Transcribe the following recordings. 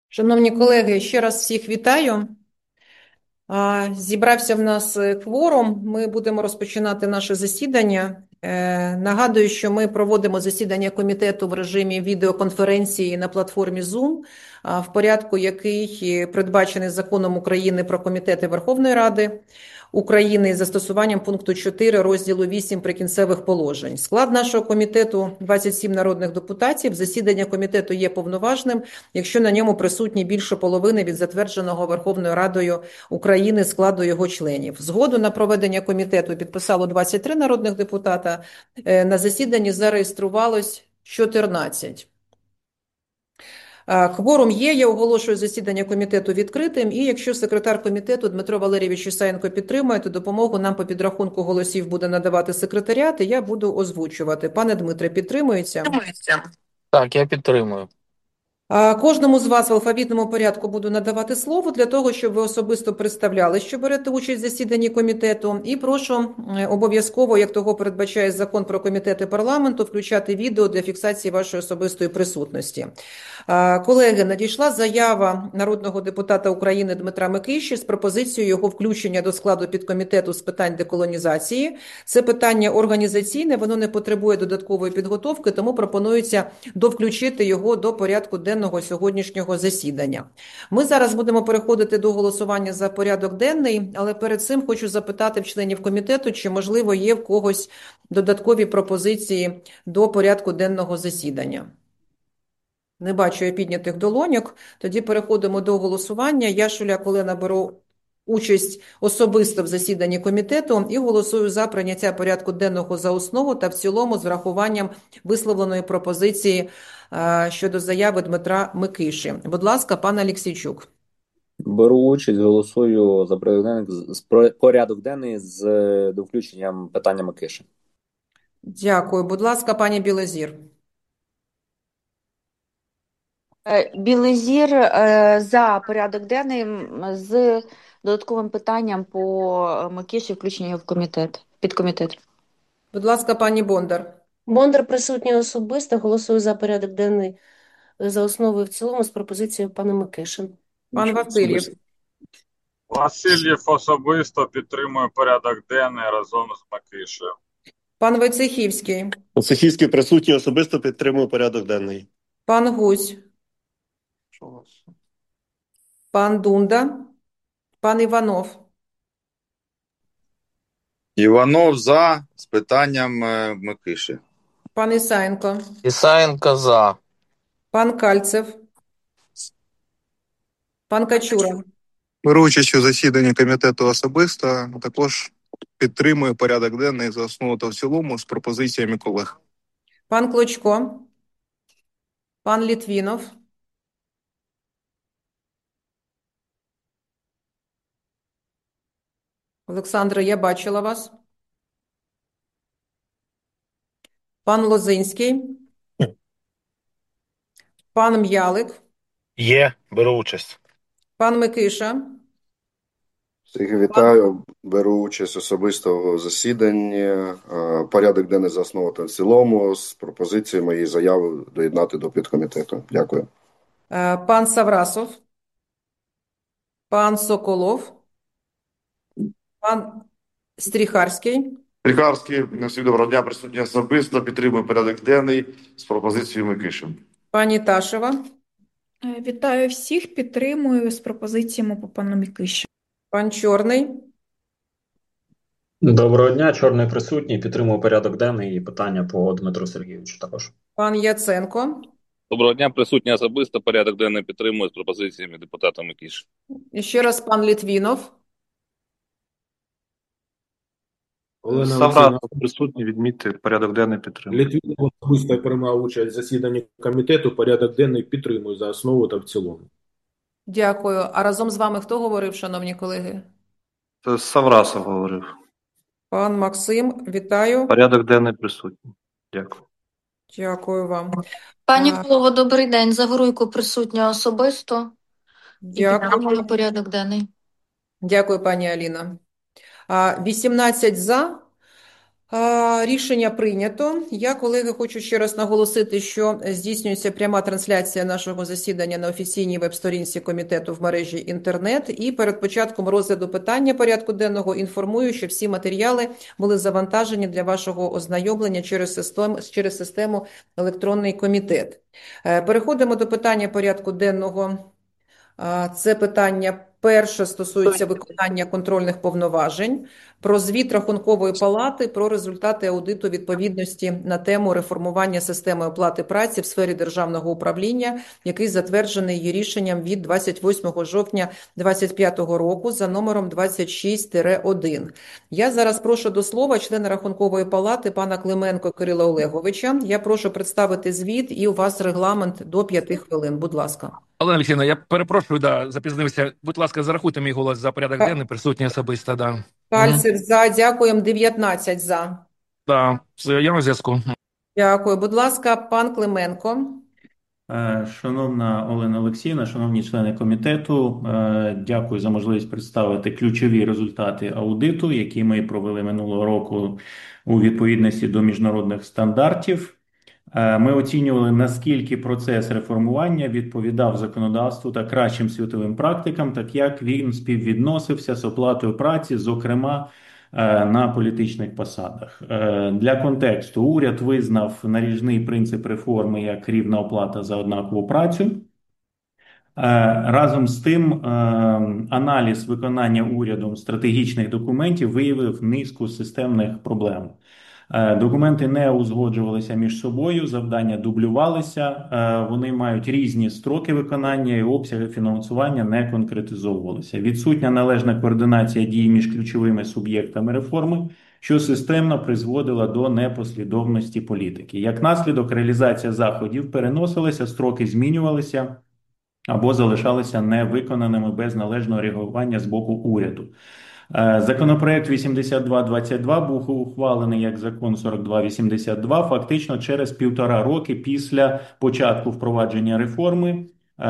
Шановні колеги, ще раз всіх вітаю. Зібрався в нас кворум. Ми будемо розпочинати наше засідання. Нагадую, що ми проводимо засідання комітету в режимі відеоконференції на платформі Zoom, в порядку, який передбачений Законом України про комітети Верховної Ради України із застосуванням пункту 4 розділу 8 Прикінцевих положень. Склад нашого комітету – 27 народних депутатів. Засідання комітету є повноважним, якщо на ньому присутні більше половини від затвердженого Верховною Радою України складу його членів. Згоду на проведення комітету підписало 23 народних депутата. На засіданні зареєструвалось 14. Кворум є, я оголошую засідання комітету відкритим, і якщо секретар комітету Дмитро Валерійович Ісаєнко підтримує, то допомогу нам по підрахунку голосів буде надавати секретаріат, і я буду озвучувати. Пане Дмитре, підтримується? Так, я підтримую. Кожному з вас в алфавітному порядку буду надавати слово для того, щоб ви особисто представляли, що берете участь в засіданні комітету. І прошу обов'язково, як того передбачає Закон про комітети парламенту, включати відео для фіксації вашої особистої присутності. Колеги, надійшла заява народного депутата України Дмитра Микиші з пропозицією його включення до складу підкомітету з питань деколонізації. Це питання організаційне, воно не потребує додаткової підготовки, тому пропонується довключити його до порядку денного сьогоднішнього засідання. Ми зараз будемо переходити до голосування за порядок денний, але перед цим хочу запитати в членів комітету, чи, можливо, є в когось додаткові пропозиції до порядку денного засідання. Не бачу я піднятих долоньок. Тоді переходимо до голосування. Я, Шуляк Олена, беру участь особисто в засіданні комітету і голосую за прийняття порядку денного за основу та в цілому з врахуванням висловленої пропозиції щодо заяви Дмитра Микиші. Будь ласка, пан Аліксійчук. Беру участь, голосую за порядок денний з довключенням питання Микиші. Дякую. Будь ласка, пані Білозір. Білозір за порядок денний з додатковим питанням по Микиші, включення його в комітет, підкомітет. Будь ласка, пані Бондар. Бондар присутній особисто, голосую за порядок денний за основу і в цілому з пропозицією пана Микиші. Пан Васильєв. Васильєв особисто підтримує порядок денний разом з Микишею. Пан Войцехівський. Войцехівський присутній, особисто підтримує порядок денний. Пан Гузь. Пан Дунда. Пан Іванов. Іванов за з питанням Микиші. Пан Ісаєнко. Ісаєнко за. Пан Кальцев. Пан Качура. Беру участь у засіданні комітету особисто, також підтримую порядок денний за основу та в цілому з пропозиціями колег. Пан Клочко. Пан Літвінов. Олександра, я бачила вас. Пан Лозинський. Пан М'ялик. Є, беру участь. Пан Микиша. Всіх вітаю, беру участь особисто в засіданні. Порядок денний за основу та в цілому з пропозицією моєї заяви доєднати до підкомітету. Дякую. Пан Саврасов. Пан Соколов. Пан Стріхарський. Стріхарський, всім доброго дня, присутній особисто, підтримую порядок денний з пропозицією Микиші. Пані Ташева. Вітаю всіх, підтримую з пропозиціями по пану Микиші. Пан Чорний. Доброго дня, Чорний присутній, підтримую порядок денний і питання по Дмитру Сергійовичу також. Пан Яценко. Доброго дня, присутній особисто, порядок денний підтримую з пропозиціями депутата Микиші. І ще раз пан Літвінов. Олена присутній, відмітити, порядок денний підтримую. Літвінов особисто приймав участь в засіданні комітету, порядок денний підтримую за основу та в цілому. Дякую. А разом з вами хто говорив, шановні колеги? Саврасов говорив. Пан Максим, вітаю. Порядок денний присутній. Дякую. Дякую вам. Пані Голово, добрий день. Загоруйко присутня особисто. Дякую. Підтримую порядок денний. Дякую, пані Аліна. 18 за. Рішення прийнято. Я, колеги, хочу ще раз наголосити, що здійснюється пряма трансляція нашого засідання на офіційній веб-сторінці комітету в мережі інтернет. І перед початком розгляду питання порядку денного інформую, що всі матеріали були завантажені для вашого ознайомлення через систему «Електронний комітет». Переходимо до питання порядку денного. Це питання перше стосується виконання контрольних повноважень, про звіт Рахункової палати, про результати аудиту відповідності на тему реформування системи оплати праці в сфері державного управління, який затверджений її рішенням від 28 жовтня 2025 року за номером 26-1. Я зараз прошу до слова члена Рахункової палати пана Клименко Кирила Олеговича. Я прошу представити звіт, і у вас регламент до 5 хвилин. Будь ласка. Олена Олексійовна, я перепрошую, запізнився. Будь ласка, зарахуйте мій голос за порядок денний, присутній особисто, да. Кальцев за, дякуємо, 19 за. Да, все, я на зв'язку. Дякую. Будь ласка, пан Клименко. Шановна Олена Олексіївна, шановні члени комітету, дякую за можливість представити ключові результати аудиту, які ми провели минулого року у відповідності до міжнародних стандартів. Ми оцінювали, наскільки процес реформування відповідав законодавству та кращим світовим практикам, так як він співвідносився з оплатою праці, зокрема на політичних посадах. Для контексту, уряд визнав наріжний принцип реформи як рівна оплата за однакову працю. Разом з тим, аналіз виконання урядом стратегічних документів виявив низку системних проблем. Документи не узгоджувалися між собою, завдання дублювалися, вони мають різні строки виконання і обсяги фінансування не конкретизовувалися. Відсутня належна координація дій між ключовими суб'єктами реформи, що системно призводила до непослідовності політики. Як наслідок, реалізація заходів переносилася, строки змінювалися або залишалися невиконаними без належного реагування з боку уряду. Законопроект 8222 був ухвалений як закон 4282 фактично через 1,5 роки після початку впровадження реформи.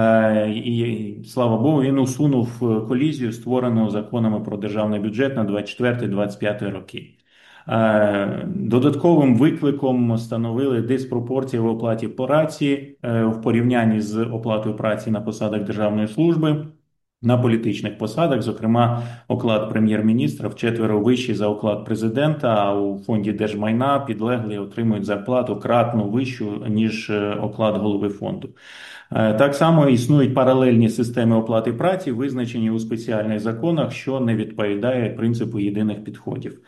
І, слава Богу, він усунув колізію, створену законами про державний бюджет на 24-25 роки. Додатковим викликом становили диспропорції в оплаті праці в порівнянні з оплатою праці на посадах державної служби. На політичних посадах, зокрема, оклад прем'єр-міністра вчетверо вищий за оклад президента, а у фонді держмайна підлеглі отримують зарплату кратно вищу, ніж оклад голови фонду. Так само існують паралельні системи оплати праці, визначені у спеціальних законах, що не відповідає принципу єдиних підходів.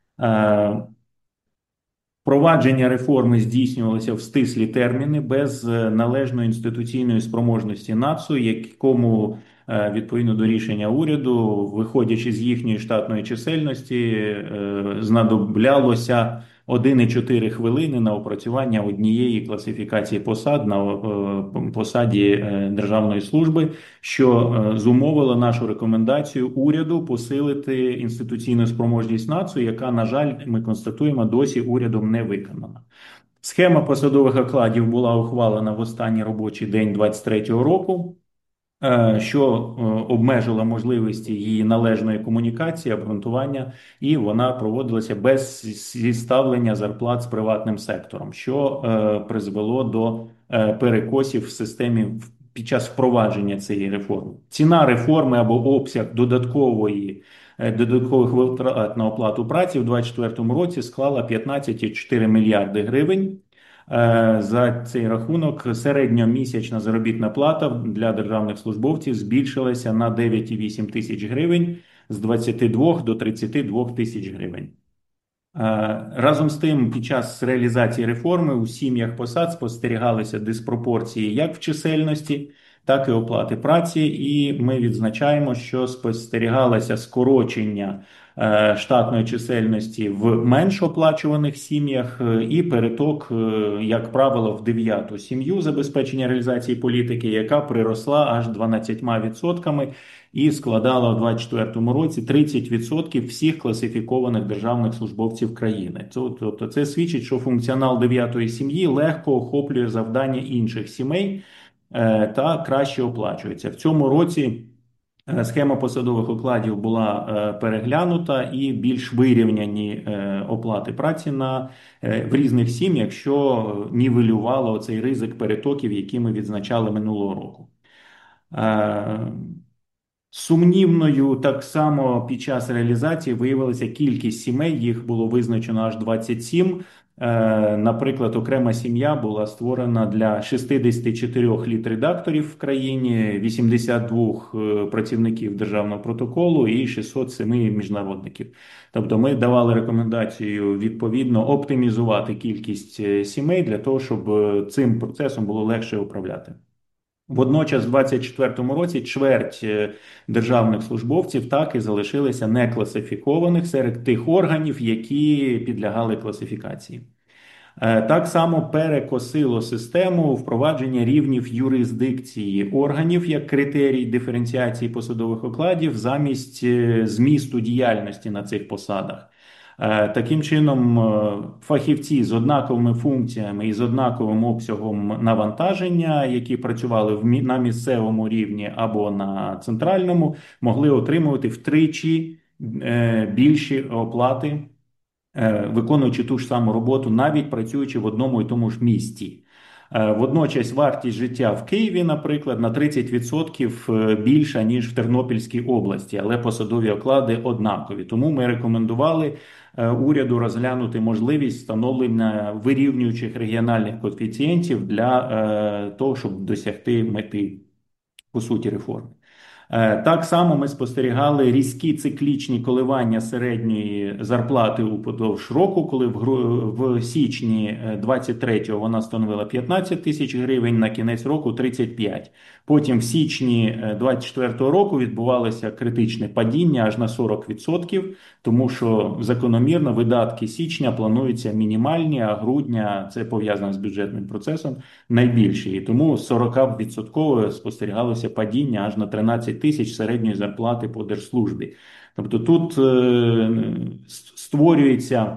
Впровадження реформи здійснювалося в стислі терміни без належної інституційної спроможності НАЦУ, якому відповідно до рішення уряду, виходячи з їхньої штатної чисельності, знадоблялося 1,4 хвилини на опрацювання однієї класифікації посад на посаді державної служби, що зумовило нашу рекомендацію уряду посилити інституційну спроможність НАЦУ, яка, на жаль, ми констатуємо, досі урядом не виконана. Схема посадових окладів була ухвалена в останній робочий день 2023 року, що обмежила можливості її належної комунікації, обґрунтування, і вона проводилася без зіставлення зарплат з приватним сектором, що призвело до перекосів в системі під час впровадження цієї реформи. Ціна реформи або обсяг додаткових витрат на оплату праці в 2024 році склала 15,4 мільярди гривень. За цей рахунок середньомісячна заробітна плата для державних службовців збільшилася на 9,8 тисяч гривень з 22 до 32 тисяч гривень. Разом з тим, під час реалізації реформи у сім'ях посад спостерігалися диспропорції як в чисельності, так і оплати праці, і ми відзначаємо, що спостерігалося скорочення штатної чисельності в менш оплачуваних сім'ях і переток, як правило, в 9-ту сім'ю забезпечення реалізації політики, яка приросла аж 12% і складала у 2024 році 30% всіх класифікованих державних службовців країни. Тобто це свідчить, що функціонал 9-ї сім'ї легко охоплює завдання інших сімей та краще оплачується. В цьому році Схема посадових окладів була переглянута і більш вирівняні оплати праці в різних сім'ях, що нівелювало цей ризик перетоків, які ми відзначали минулого року. Сумнівною так само під час реалізації виявилася кількість сімей, їх було визначено аж 27. Наприклад, окрема сім'я була створена для 64 літредакторів в країні, 82 працівників державного протоколу і 607 міжнародників. Тобто ми давали рекомендацію відповідно оптимізувати кількість сімей для того, щоб цим процесом було легше управляти. Водночас, в 2024 році чверть державних службовців так і залишилися некласифікованих серед тих органів, які підлягали класифікації. Так само перекосило систему впровадження рівнів юрисдикції органів як критерій диференціації посадових окладів замість змісту діяльності на цих посадах. Таким чином, фахівці з однаковими функціями і з однаковим обсягом навантаження, які працювали на місцевому рівні або на центральному, могли отримувати втричі більші оплати, виконуючи ту ж саму роботу, навіть працюючи в одному і тому ж місті. Водночас вартість життя в Києві, наприклад, на 30% більша, ніж в Тернопільській області, але посадові оклади однакові. Тому ми рекомендували уряду розглянути можливість встановлення вирівнюючих регіональних коефіцієнтів для того, щоб досягти мети, по суті, реформи. Так само ми спостерігали різкі циклічні коливання середньої зарплати упродовж року, коли в січні 23-го вона становила 15 тисяч гривень, на кінець року 35. Потім в січні 24-го року відбувалося критичне падіння аж на 40%, тому що закономірно видатки січня плануються мінімальні, а грудня, це пов'язано з бюджетним процесом, найбільші. І тому 40% спостерігалося падіння аж на 13 тисяч середньої зарплати по держслужбі. Тобто тут створюється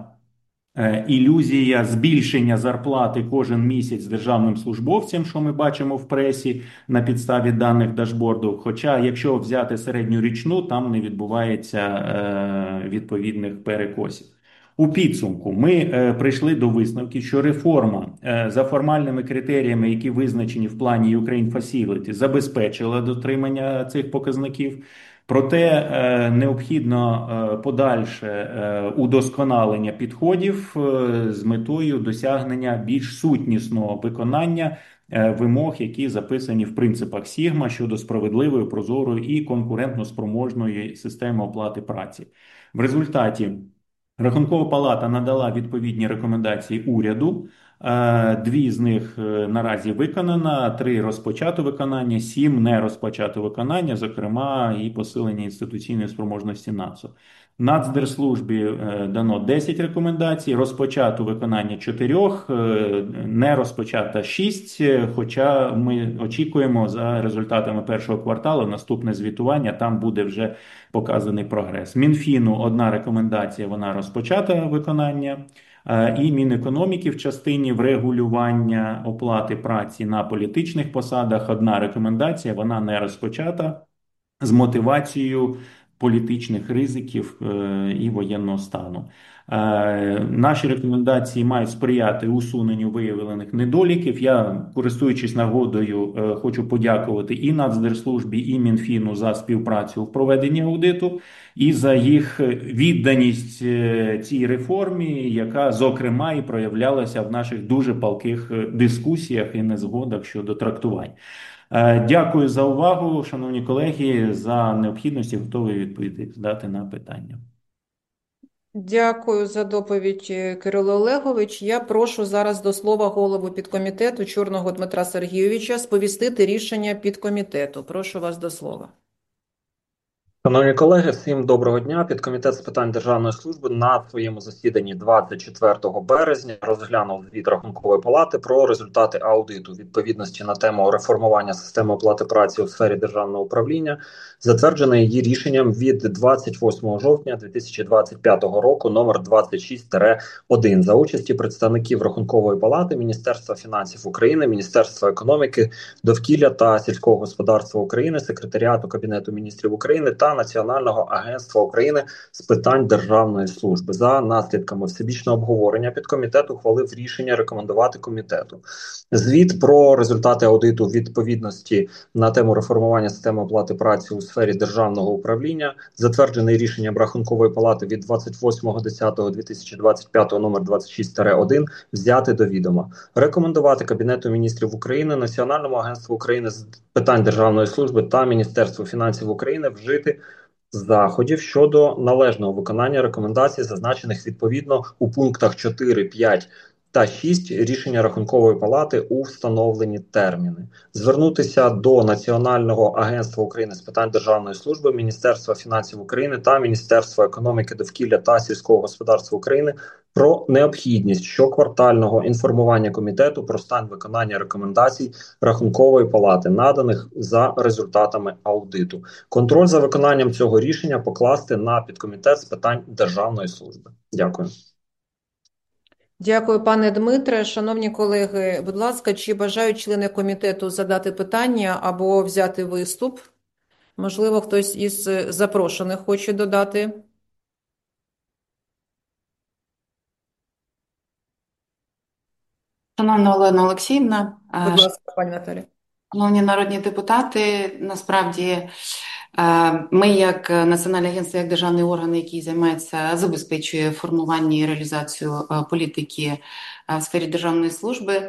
ілюзія збільшення зарплати кожен місяць державним службовцям, що ми бачимо в пресі на підставі даних дашборду. Хоча, якщо взяти середню річну, там не відбувається відповідних перекосів. У підсумку ми прийшли до висновки, що реформа за формальними критеріями, які визначені в плані Ukraine Facility, забезпечила дотримання цих показників. Проте необхідно подальше удосконалення підходів з метою досягнення більш сутнісного виконання вимог, які записані в принципах Сігма щодо справедливої, прозорої і конкурентно-спроможної системи оплати праці. В результаті Рахункова палата надала відповідні рекомендації уряду. 2 з них наразі виконано, 3 розпочато виконання, 7 не розпочато виконання, зокрема і посилення інституційної спроможності НАЦУ. Нацдержслужбі дано 10 рекомендацій, розпочато виконання 4, не розпочато 6, хоча ми очікуємо за результатами першого кварталу наступне звітування, там буде вже показаний прогрес. Мінфіну 1 рекомендація, вона розпочата виконання, і Мінекономіки в частині врегулювання оплати праці на політичних посадах 1 рекомендація, вона не розпочата з мотивацією політичних ризиків і воєнного стану. Наші рекомендації мають сприяти усуненню виявлених недоліків. Я, користуючись нагодою, хочу подякувати і Нацдержслужбі, і Мінфіну за співпрацю в проведенні аудиту і за їх відданість цій реформі, яка, зокрема, і проявлялася в наших дуже палких дискусіях і незгодах щодо трактувань. Дякую за увагу, шановні колеги, за необхідності готовий відповідати на питання. Дякую за доповідь, Кирило Олегович. Я прошу зараз до слова голову підкомітету Чорного Дмитра Сергійовича сповістити рішення підкомітету. Прошу вас до слова. Шановні колеги, всім доброго дня. Підкомітет з питань державної служби на своєму засіданні 24 березня розглянув звіт Рахункової палати про результати аудиту відповідності на тему реформування системи оплати праці у сфері державного управління, затверджене її рішенням від 28 жовтня 2025 року номер 26-1 за участі представників Рахункової палати, Міністерства фінансів України, Міністерства економіки, довкілля та сільського господарства України, Секретаріату Кабінету міністрів України та Національного агентства України з питань державної служби. За наслідками всебічного обговорення підкомітет ухвалив рішення рекомендувати комітету звіт про результати аудиту відповідності на тему реформування системи оплати праці у сфері державного управління, затверджений рішенням Рахункової палати від 28.10.2025 номер 26-1, взяти до відома. Рекомендувати Кабінету міністрів України, Національному агентству України з питань державної служби та Міністерству фінансів України вжити заходів щодо належного виконання рекомендацій, зазначених відповідно у пунктах 4, 5 та 6 рішення Рахункової палати у встановлені терміни. Звернутися до Національного агентства України з питань державної служби, Міністерства фінансів України та Міністерства економіки, довкілля та сільського господарства України про необхідність щоквартального інформування комітету про стан виконання рекомендацій Рахункової палати, наданих за результатами аудиту. Контроль за виконанням цього рішення покласти на підкомітет з питань державної служби. Дякую. Дякую, пане Дмитре. Шановні колеги, будь ласка, чи бажають члени комітету задати питання або взяти виступ? Можливо, хтось із запрошених хоче додати? Шановна Олена Олексіївна, Будь ласка, пані Наталі. шановні народні депутати, насправді ми як Національне агентство, як державний орган, який забезпечує формування і реалізацію політики в сфері державної служби,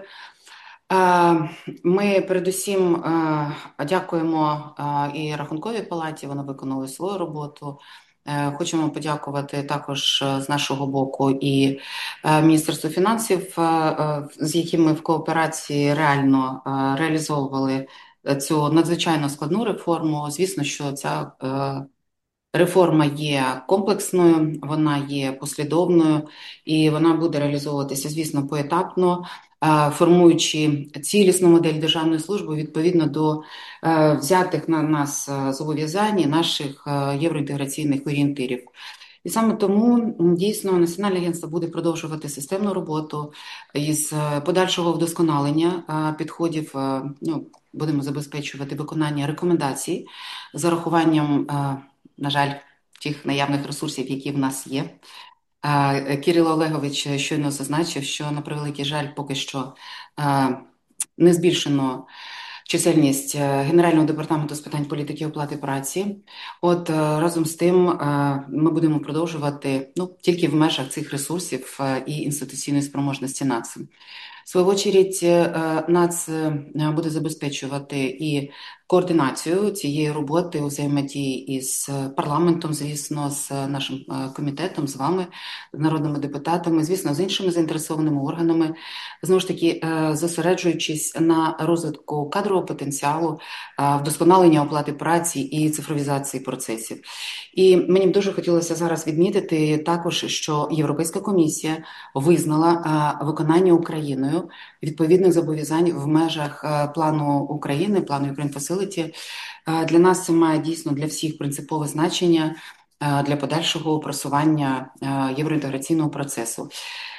ми передусім дякуємо і Рахунковій палаті, вона виконала свою роботу. Хочемо подякувати також з нашого боку і Міністерству фінансів, з яким ми в кооперації реально реалізовували цю надзвичайно складну реформу. Звісно, що ця реформа є комплексною, вона є послідовною і вона буде реалізовуватися, звісно, поетапно, формуючи цілісну модель державної служби відповідно до взятих на нас зобов'язань і наших євроінтеграційних орієнтирів. І саме тому, дійсно, Національне агентство буде продовжувати системну роботу із подальшого вдосконалення підходів, будемо забезпечувати виконання рекомендацій з урахуванням, на жаль, тих наявних ресурсів, які в нас є. Кирило Олегович щойно зазначив, що, на превеликий жаль, поки що не збільшено чисельність Генерального департаменту з питань політики і оплати праці. От разом з тим ми будемо продовжувати тільки в межах цих ресурсів і інституційної спроможності НАЦ. В свою очередь, НАЦ буде забезпечувати і координацію цієї роботи у взаємодії із парламентом, звісно, з нашим комітетом, з вами, з народними депутатами, звісно, з іншими заінтересованими органами, знову ж таки, зосереджуючись на розвитку кадрового потенціалу, вдосконалення оплати праці і цифровізації процесів. І мені б дуже хотілося зараз відмітити також, що Європейська комісія визнала виконання Україною відповідних зобов'язань в межах плану України, плану Ukraine Facility. Для нас це має дійсно для всіх принципове значення для подальшого просування євроінтеграційного процесу.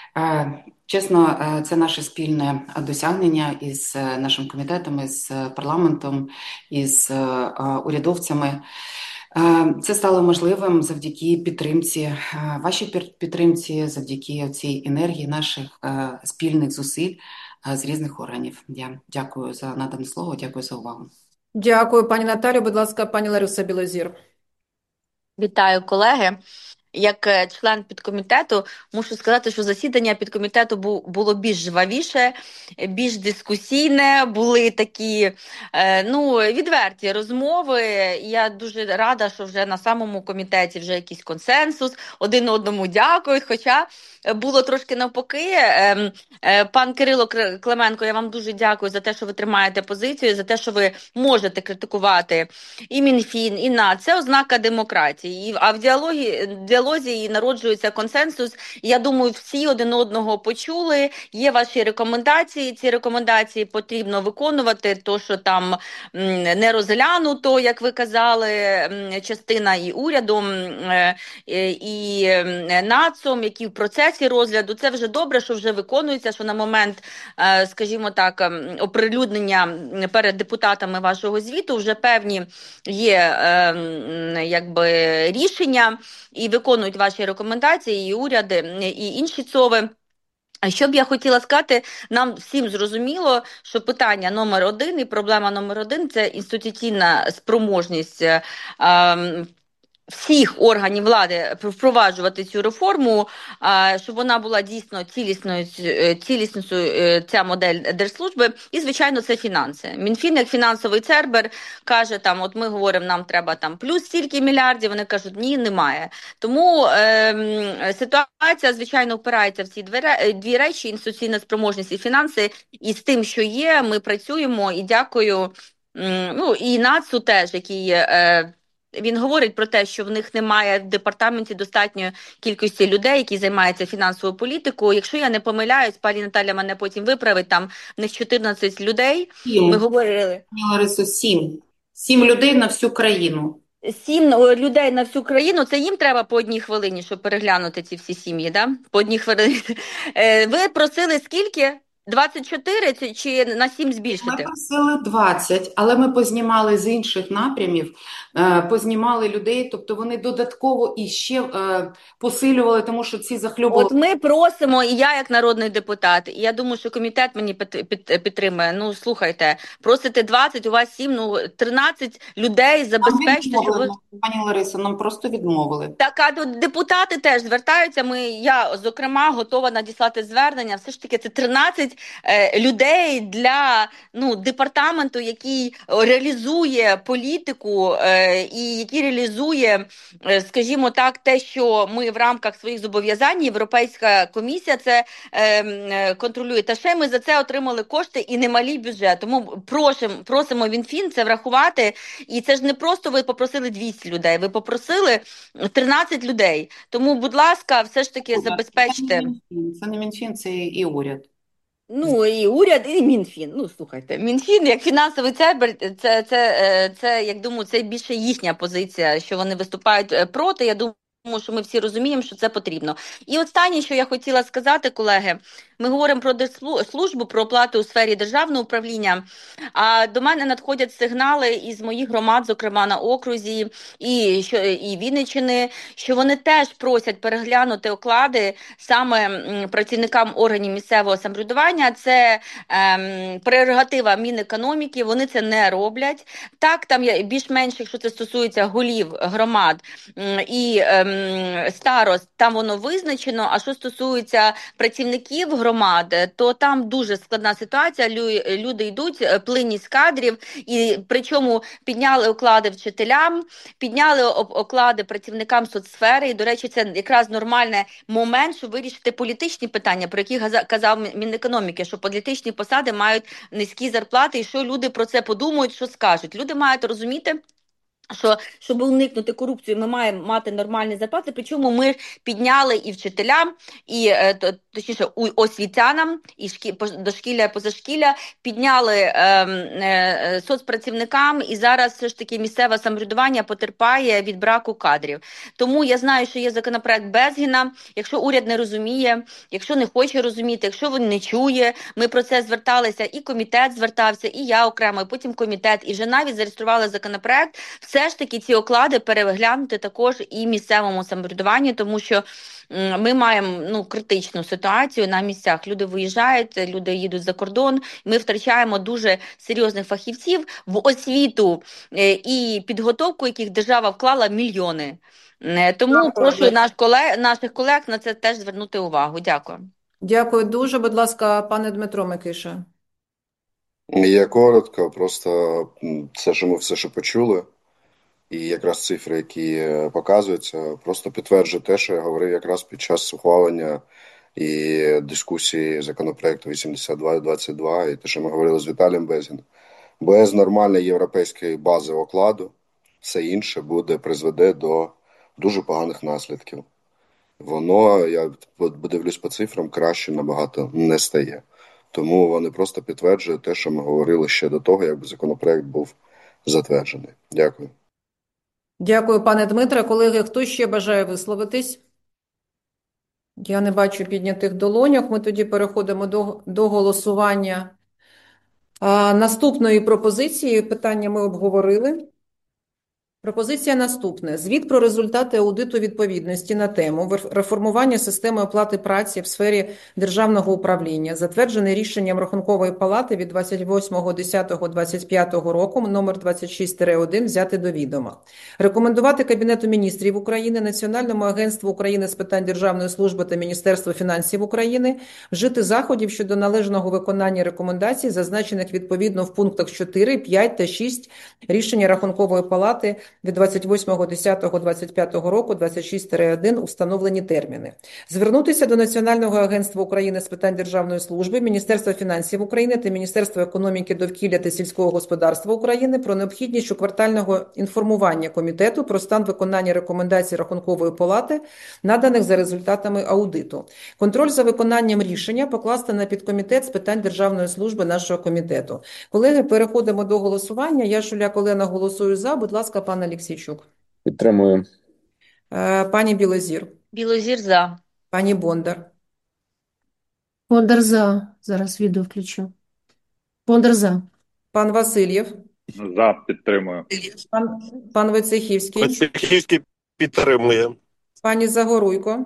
Чесно, це наше спільне досягнення із нашим комітетом, із парламентом, із урядовцями. Це стало можливим завдяки підтримці, вашій підтримці, завдяки цій енергії наших спільних зусиль з різних органів. Я дякую за надане слово, дякую за увагу. Дякую, пані Наталю. Будь ласка, пані Лариса Білозір. Вітаю, колеги. як член підкомітету, мушу сказати, що засідання підкомітету було більш жвавіше, більш дискусійне, були такі відверті розмови. Я дуже рада, що вже на самому комітеті вже якийсь консенсус, один одному дякують, хоча було трошки навпаки. Пан Кирило Клименко, я вам дуже дякую за те, що ви тримаєте позицію, за те, що ви можете критикувати і Мінфін, і НАЦ. Це ознака демократії. А в діалозі і народжується консенсус. Я думаю, всі один одного почули. Є ваші рекомендації. Ці рекомендації потрібно виконувати. То, що там не розглянуто, як ви казали, частина і урядом, і НАЦом, які в процесі розгляду. Це вже добре, що вже виконується, що на момент, скажімо так, оприлюднення перед депутатами вашого звіту вже певні є рішення і виконують ваші рекомендації, і уряди, і інші ЦОВи. А що б я хотіла сказати, нам всім зрозуміло, що питання номер один і проблема номер один – це інституційна спроможність всіх органів влади впроваджувати цю реформу, щоб вона була дійсно цілісною, ця модель держслужби. І, звичайно, це фінанси. Мінфін, як фінансовий цербер, каже, от ми говоримо, нам треба плюс стільки мільярдів, вони кажуть, ні, немає. Тому ситуація, звичайно, опирається в ці дві речі, інституційна спроможність і фінанси, і з тим, що є, ми працюємо, і дякую, і НАЦу теж, який він говорить про те, що в них немає в департаменті достатньої кількості людей, які займаються фінансовою політикою. Якщо я не помиляюсь, пані Наталя мене потім виправить, там в них 14 людей. Ми говорили. Ларисо, 7. 7 людей на всю країну. 7 людей на всю країну, це їм треба по одній хвилині, щоб переглянути ці всі сім'ї, да? По одній хвилині. Ви просили скільки? 24 чи на 7 збільшити? Ми просили 20, але ми познімали з інших напрямів, познімали людей, тобто вони додатково іще посилювали, тому що ці захльобували. От ми просимо, і я як народний депутат, і я думаю, що комітет мені підтримує. Слухайте, просите 20, у вас 7, 13 людей забезпечити. Пані Ларисо, нам просто відмовили. Так, а депутати теж звертаються, я, зокрема, готова надіслати звернення, все ж таки це 13 людей для департаменту, який реалізує політику і який реалізує, скажімо так, те, що ми в рамках своїх зобов'язань, Європейська комісія це контролює. Та ще ми за це отримали кошти і немалі бюджет. Тому просимо Мінфін це врахувати. І це ж не просто ви попросили 200 людей, ви попросили 13 людей. Тому, будь ласка, все ж таки забезпечте. Це не Мінфін, це і уряд. І уряд, і Мінфін. Слухайте, Мінфін як фінансовий цербер, це, як думаю, це більше їхня позиція, що вони виступають проти. Я думаю, що ми всі розуміємо, що це потрібно. І останнє, що я хотіла сказати, колеги, ми говоримо про держслужбу, про оплату у сфері державного управління, а до мене надходять сигнали із моїх громад, зокрема на окрузі і Вінниччини, що вони теж просять переглянути оклади саме працівникам органів місцевого самоврядування. Це прерогатива Мінекономіки, вони це не роблять. Так, там є більш-менш, якщо це стосується голів громад і старост, там воно визначено, а що стосується працівників громад, то там дуже складна ситуація, люди йдуть, плинність кадрів, і причому підняли оклади вчителям, підняли оклади працівникам соцсфери, і, до речі, це якраз нормальний момент, щоб вирішити політичні питання, про які казав Мінекономіки, що політичні посади мають низькі зарплати, і що люди про це подумають, що скажуть. Люди мають розуміти, що, щоб уникнути корупцію, ми маємо мати нормальні зарплати, причому ми підняли і вчителям, і точніше освітянам, і дошкілля, позашкілля, підняли соцпрацівникам, і зараз все ж таки місцеве самоврядування потерпає від браку кадрів. Тому я знаю, що є законопроект Безгіна, якщо уряд не розуміє, якщо не хоче розуміти, якщо він не чує, ми про це зверталися, і комітет звертався, і я окремо, і потім комітет, і вже навіть зареєстрували законопроект, все все ж таки ці оклади переглянути також і місцевому самоврядуванню, тому що ми маємо критичну ситуацію на місцях. Люди виїжджають, люди їдуть за кордон. Ми втрачаємо дуже серйозних фахівців в освіту і підготовку, яких держава вклала мільйони. Тому прошу наших колег на це теж звернути увагу. Дякую. Дякую дуже. Будь ласка, пане Дмитро Микиша. Я коротко, просто це, що ми все ще почули, і якраз цифри, які показуються, просто підтверджує те, що я говорив якраз під час ухвалення і дискусії законопроекту 8222, і те, що ми говорили з Віталієм Безгіним. Без нормальної європейської бази окладу все інше призведе до дуже поганих наслідків. Воно, я подивлюсь по цифрам, краще набагато не стає. Тому вони просто підтверджують те, що ми говорили ще до того, як законопроект був затверджений. Дякую. Дякую, пане Дмитре. Колеги, хто ще бажає висловитись? Я не бачу піднятих долоньок. Ми тоді переходимо до голосування наступної пропозиції. Питання ми обговорили. Пропозиція наступна. Звіт про результати аудиту відповідності на тему реформування системи оплати праці в сфері державного управління, затверджений рішенням Рахункової палати від 28.10.25 року номер 26-1 взяти до відома. Рекомендувати Кабінету міністрів України, Національному агентству України з питань державної служби та Міністерству фінансів України вжити заходів щодо належного виконання рекомендацій, зазначених відповідно в пунктах 4, 5 та 6 рішення Рахункової палати від 28.10.25 року 26-1 установлені терміни. Звернутися до Національного агентства України з питань державної служби, Міністерства фінансів України та Міністерства економіки, довкілля та сільського господарства України про необхідність щоквартального інформування комітету про стан виконання рекомендацій Рахункової палати, наданих за результатами аудиту. Контроль за виконанням рішення покласти на підкомітет з питань державної служби нашого комітету. Колеги, переходимо до голосування. Я, Шуляк Олена, голосую за. Будь ласка, пане Алексійчук. Підтримую. Пані Білозір. Білозір за. Пані Бондар. Бондар за. Зараз відео включу. Бондар за. Пан Васильєв. За, підтримую. Пан Войцехівський. Войцехівський підтримує. Пані Загоруйко.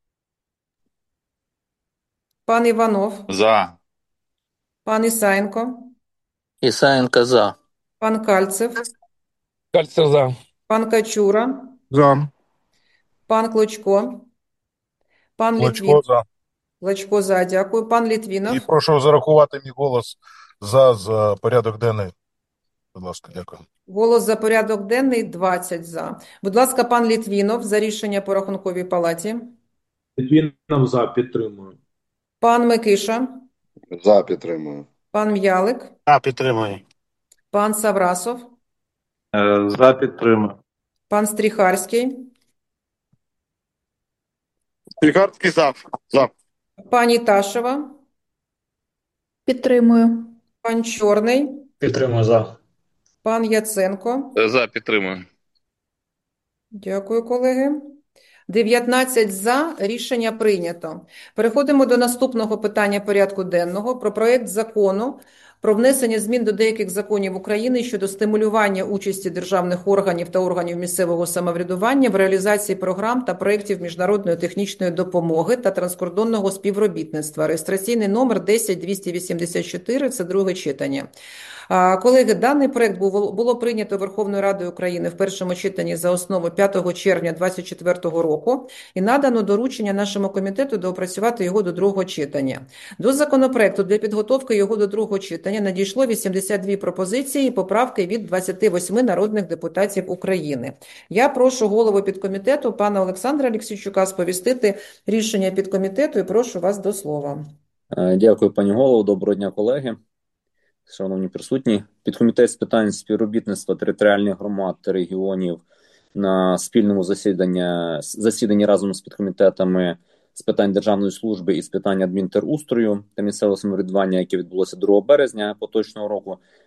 Пан Іванов. За. Пан Ісаєнко. Ісаєнко за. Пан Кальцев. Кальцев за. Пан Качура. За. Пан Клочко. Пан Клочко за. Клочко за, дякую. Пан Літвінов. І прошу зарахувати мій голос за порядок денний. Будь ласка, дякую. Голос за порядок денний 20 за. Будь ласка, пан Літвінов за рішення по Рахунковій палаті. Літвінов за, підтримую. Пан Микиша. За, підтримую. Пан М'ялик. За, підтримує. Пан Саврасов. За, підтримую. Пан Стріхарський. Стріхарський за. За. Пані Ташева. Підтримую. Пан Чорний. Підтримую за. Пан Яценко. За, підтримую. Дякую, колеги. 19 за. Рішення прийнято. Переходимо до наступного питання порядку денного про проект закону про внесення змін до деяких законів України щодо стимулювання участі державних органів та органів місцевого самоврядування в реалізації програм та проєктів міжнародної технічної допомоги та транскордонного співробітництва. Реєстраційний номер 10284, це друге читання. Колеги, даний проект було прийнято Верховною Радою України в першому читанні за основу 5 червня 2024 року і надано доручення нашому комітету доопрацювати його до другого читання. До законопроекту для підготовки його до другого читання надійшло 82 пропозиції і поправки від 28 народних депутатів України. Я прошу голову підкомітету пана Олександра Алексійчука сповістити рішення підкомітету і прошу вас до слова. Дякую, пані голово. Доброго дня, колеги. Шановні присутні, підкомітет з питань співробітництва територіальних громад та регіонів на спільному засіданні разом з підкомітетами з питань державної служби і з питань адмінтерустрою та місцевого самоврядування, яке відбулося 2 березня поточного року,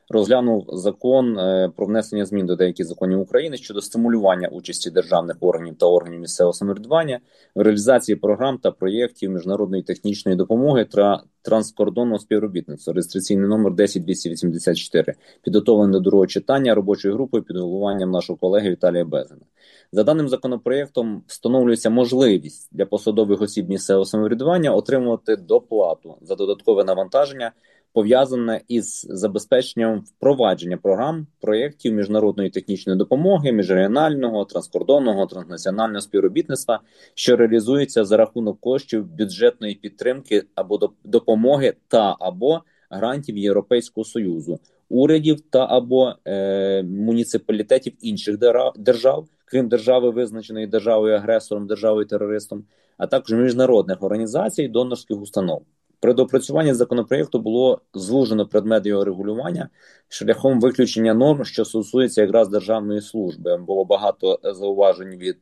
розглянув закон про внесення змін до деяких законів України щодо стимулювання участі державних органів та органів місцевого самоврядування в реалізації програм та проєктів міжнародної технічної допомоги та транскордонного співробітництва, реєстраційний номер 10284, підготовлений до другого читання робочою групою під головуванням нашого колеги Віталія Безина. За даним законопроєктом встановлюється можливість для посадових осіб місцевого самоврядування отримувати доплату за додаткове навантаження, пов'язане із забезпеченням впровадження програм, проєктів міжнародної технічної допомоги, міжрегіонального, транскордонного, транснаціонального співробітництва, що реалізується за рахунок коштів бюджетної підтримки або допомоги та або грантів Європейського Союзу, урядів та або муніципалітетів інших держав, крім держави, визначеної державою-агресором, державою-терористом, а також міжнародних організацій, донорських установ. При доопрацюванні законопроєкту було звужено предмет його регулювання шляхом виключення норм, що стосується якраз державної служби. Було багато зауважень від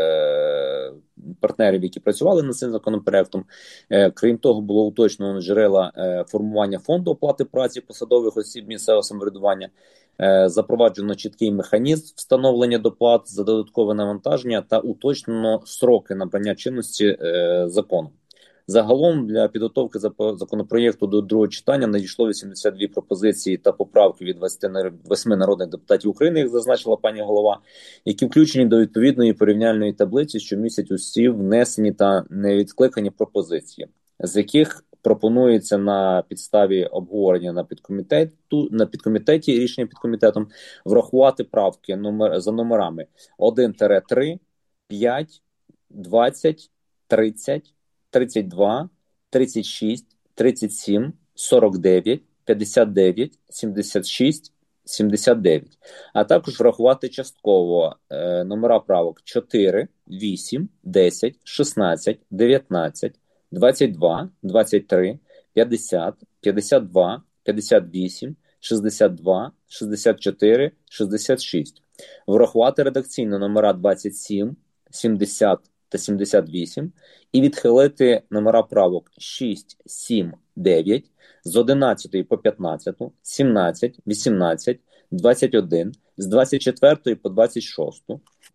партнерів, які працювали над цим законопроєктом. Крім того, було уточнено джерела формування фонду оплати праці посадових осіб місцевого самоврядування. Запроваджено чіткий механізм встановлення доплат за додаткове навантаження та уточнено строки набрання чинності закону. Загалом для підготовки законопроєкту до другого читання надійшло 82 пропозиції та поправки від 28 народних депутатів України, як зазначила пані голова, які включені до відповідної порівняльної таблиці, що містять усі внесені та невідкликані пропозиції, з яких пропонується на підставі обговорення на підкомітеті рішення підкомітетом врахувати правки за номерами 1-3, 5, 20, 30, 32, 36, 37, 49, 59, 76, 79, а також врахувати частково номера правок 4, 8, 10, 16, 19, 22, 23, 50, 52, 58, 62, 64, 66. Врахувати редакційно номера 27, 70 та 78 і відхилити номера правок 6, 7, 9 з 11 по 15, 17, 18, 21, з 24 по 26,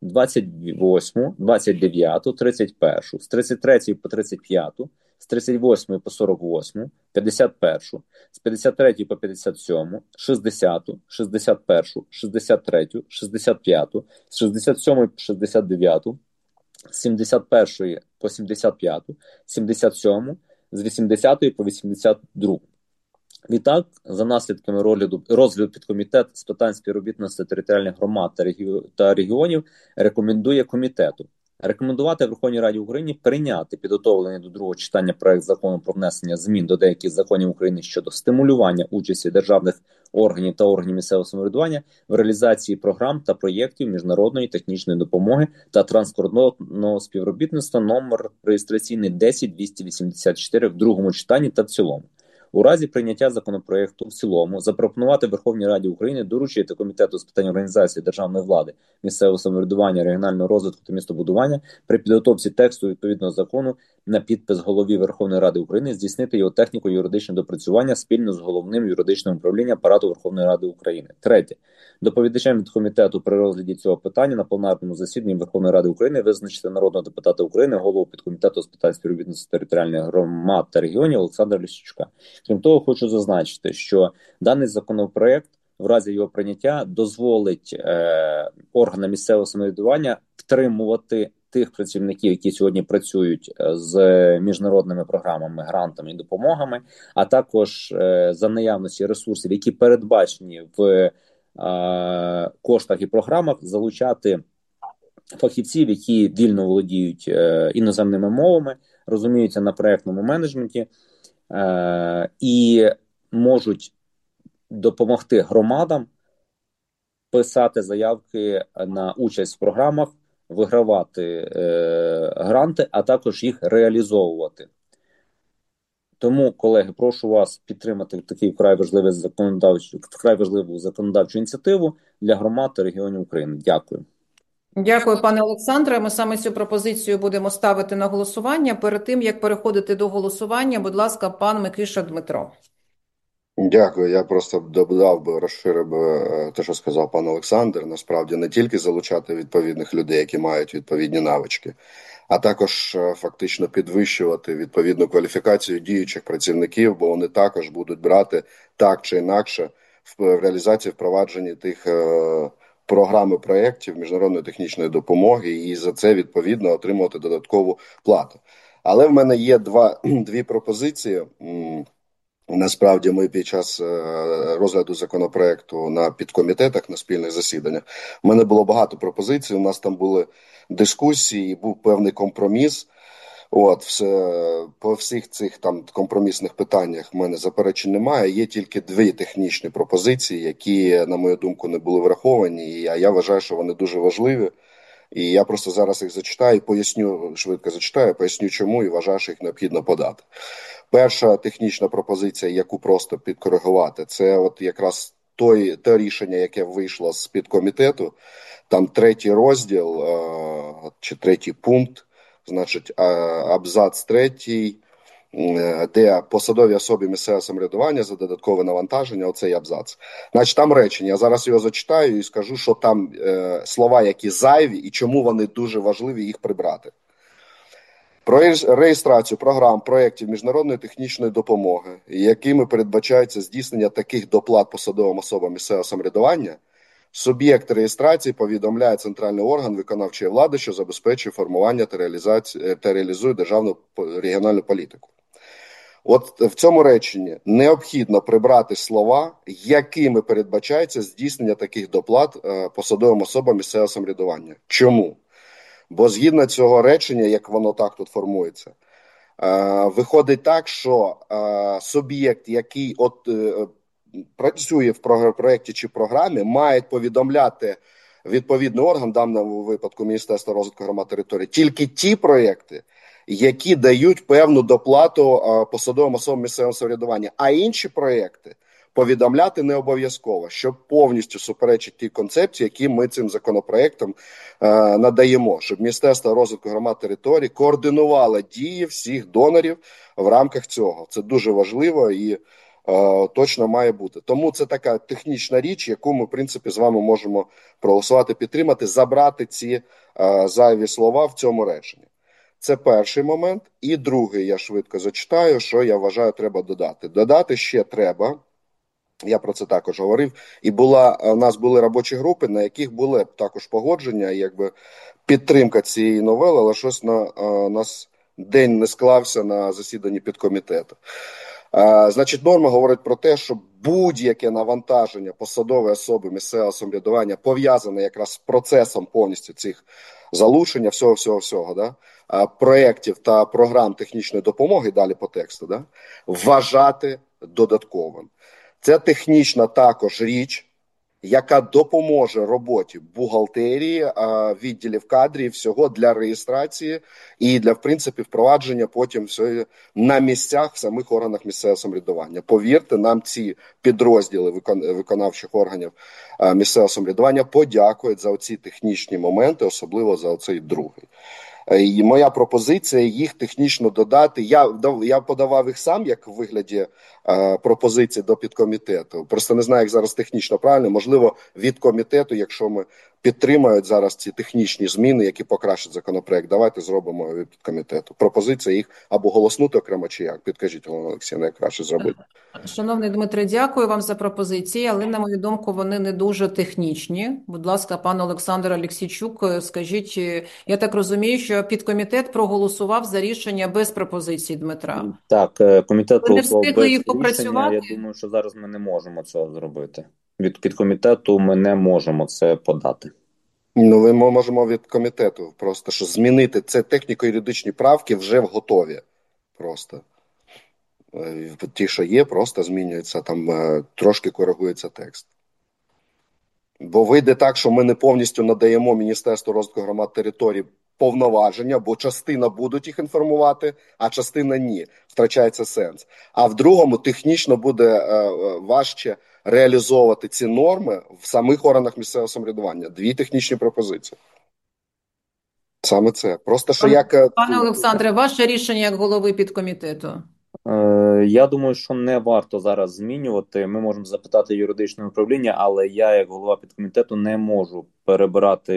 28, 29, 31, з 33 по 35, з 38 по 48, 51, з 53 по 57, 60, 61, 63, 65, з 67 по 69, з 71 по 75, 77, з 80 по 82. Відтак, за наслідками розгляду підкомітет з питань співробітництва територіальних громад та регіонів рекомендує комітету рекомендувати Верховній Раді України прийняти підготовлений до другого читання проект закону про внесення змін до деяких законів України щодо стимулювання участі державних органів та органів місцевого самоврядування в реалізації програм та проєктів міжнародної технічної допомоги та транскордонного співробітництва номер реєстраційний 10284 в другому читанні та в цілому. У разі прийняття законопроекту в цілому запропонувати Верховній Раді України доручити Комітету з питань організації державної влади, місцевого самоврядування, регіонального розвитку та містобудування при підготовці тексту відповідного закону на підпис голові Верховної Ради України здійснити його техніко-юридичне допрацювання спільно з головним юридичним управлінням апарату Верховної Ради України. Третє. Доповідачем від комітету при розгляді цього питання на пленарному засіданні Верховної Ради України визначити народного депутата України, голову підкомітету з питань співробітництва територіальних громад та регіонів Олександра Лісючка. Крім того, хочу зазначити, що даний законопроект в разі його прийняття дозволить органам місцевого самоврядування втримувати тих працівників, які сьогодні працюють з міжнародними програмами, грантами і допомогами, а також за наявності ресурсів, які передбачені в коштах і програмах, залучати фахівців, які вільно володіють іноземними мовами, розуміються на проєктному менеджменті і можуть допомогти громадам писати заявки на участь в програмах, вигравати гранти, а також їх реалізовувати. Тому, колеги, прошу вас підтримати таку вкрай важливу законодавчу ініціативу для громад та регіонів України. Дякую. Дякую, пане Олександре. Ми саме цю пропозицію будемо ставити на голосування. Перед тим, як переходити до голосування, будь ласка, пан Микиша Дмитро. Дякую. Я просто додав би, розширив би те, що сказав пан Олександр. Насправді не тільки залучати відповідних людей, які мають відповідні навички, а також фактично підвищувати відповідну кваліфікацію діючих працівників, бо вони також будуть брати так чи інакше в реалізації впровадженні тих програм і проєктів міжнародної технічної допомоги, і за це відповідно отримувати додаткову плату. Але в мене є дві пропозиції. Насправді ми під час розгляду законопроекту на підкомітетах, на спільних засіданнях, в мене було багато пропозицій, у нас там були дискусії, був певний компроміс. По всіх цих там компромісних питаннях в мене заперечень немає, є тільки дві технічні пропозиції, які, на мою думку, не були враховані, а я вважаю, що вони дуже важливі. І я просто зараз їх зачитаю, швидко зачитаю, поясню чому і вважаю, що їх необхідно подати. Перша технічна пропозиція, яку просто підкоригувати, це от якраз те рішення, яке вийшло з підкомітету, там третій розділ чи третій пункт, значить абзац третій, де посадові особи місцевого самоврядування за додаткове навантаження, оцей абзац. Значить, там речення, я зараз його зачитаю і скажу, що там слова, які зайві і чому вони дуже важливі їх прибрати. Про реєстрацію програм, проєктів міжнародної технічної допомоги, якими передбачається здійснення таких доплат посадовим особам місцевого самоврядування, суб'єкт реєстрації повідомляє центральний орган виконавчої влади, що забезпечує формування та реалізує державну регіональну політику. От в цьому реченні необхідно прибрати слова, якими передбачається здійснення таких доплат посадовим особам місцевого самоврядування. Чому? Бо згідно цього речення, як воно так тут формується, виходить так, що суб'єкт, який працює в проєкті чи програмі, має повідомляти відповідний орган, в даному випадку Міністерство розвитку громад територій, тільки ті проєкти, які дають певну доплату посадовим особам місцевого самоврядування, а інші проєкти повідомляти не обов'язково, що повністю суперечить тій концепції, які ми цим законопроектом надаємо, щоб Міністерство розвитку громад територій координувало дії всіх донорів в рамках цього. Це дуже важливо і точно має бути. Тому це така технічна річ, яку ми, в принципі, з вами можемо проголосувати, підтримати, забрати ці зайві слова в цьому реченні. Це перший момент. І другий, я швидко зачитаю, що я вважаю треба додати. Додати ще треба, я про це також говорив, і у нас були робочі групи, на яких були також погодження, якби підтримка цієї новели, але щось у нас день не склався на засіданні підкомітету. Значить, норма говорить про те, що будь-яке навантаження посадової особи місцевого самоврядування пов'язане якраз з процесом повністю цих залучення, всього, да? Проєктів та програм технічної допомоги, далі по тексту, да? Вважати додатковим. Це технічна також річ, яка допоможе роботі бухгалтерії, відділів кадрів, всього для реєстрації і для, в принципі, впровадження потім все на місцях в самих органах місцевого самоврядування. Повірте, нам ці підрозділи виконавчих органів місцевого самоврядування подякують за оці технічні моменти, особливо за оцей другий. І моя пропозиція їх технічно додати. Я подавав їх сам, як в вигляді пропозиції до підкомітету. Просто не знаю, як зараз технічно правильно. Можливо, від комітету, якщо ми підтримають зараз ці технічні зміни, які покращать законопроект, давайте зробимо від підкомітету. Пропозиція їх або голоснути окремо, чи як? Підкажіть, Олена Олексіївна, як краще зробити. Шановний Дмитре, дякую вам за пропозиції, але, на мою думку, вони не дуже технічні. Будь ласка, пан Олександр Алексійчук, скажіть, я так розумію, що підкомітет проголосував за рішення без пропозицій Дмитра. Так, комітет Ви не проголосував встигли без їх рішення. попрацювати? Я думаю, що зараз ми не можемо цього зробити. Від підкомітету ми не можемо це подати. Ну, ми можемо від комітету просто, що змінити це техніко-юридичні правки вже готові. Просто. Ті, що є, просто змінюються, там трошки коригується текст. Бо вийде так, що ми не повністю надаємо Міністерству розвитку громад територій повноваження, бо частина будуть їх інформувати, а частина ні. Втрачається сенс. А в другому технічно буде важче реалізовувати ці норми в самих органах місцевого самоврядування. Дві технічні пропозиції. Саме це. Просто що Пане Олександре, ваше рішення як голови підкомітету? Я думаю, що не варто зараз змінювати. Ми можемо запитати юридичне управління, але я, як голова підкомітету, не можу перебирати.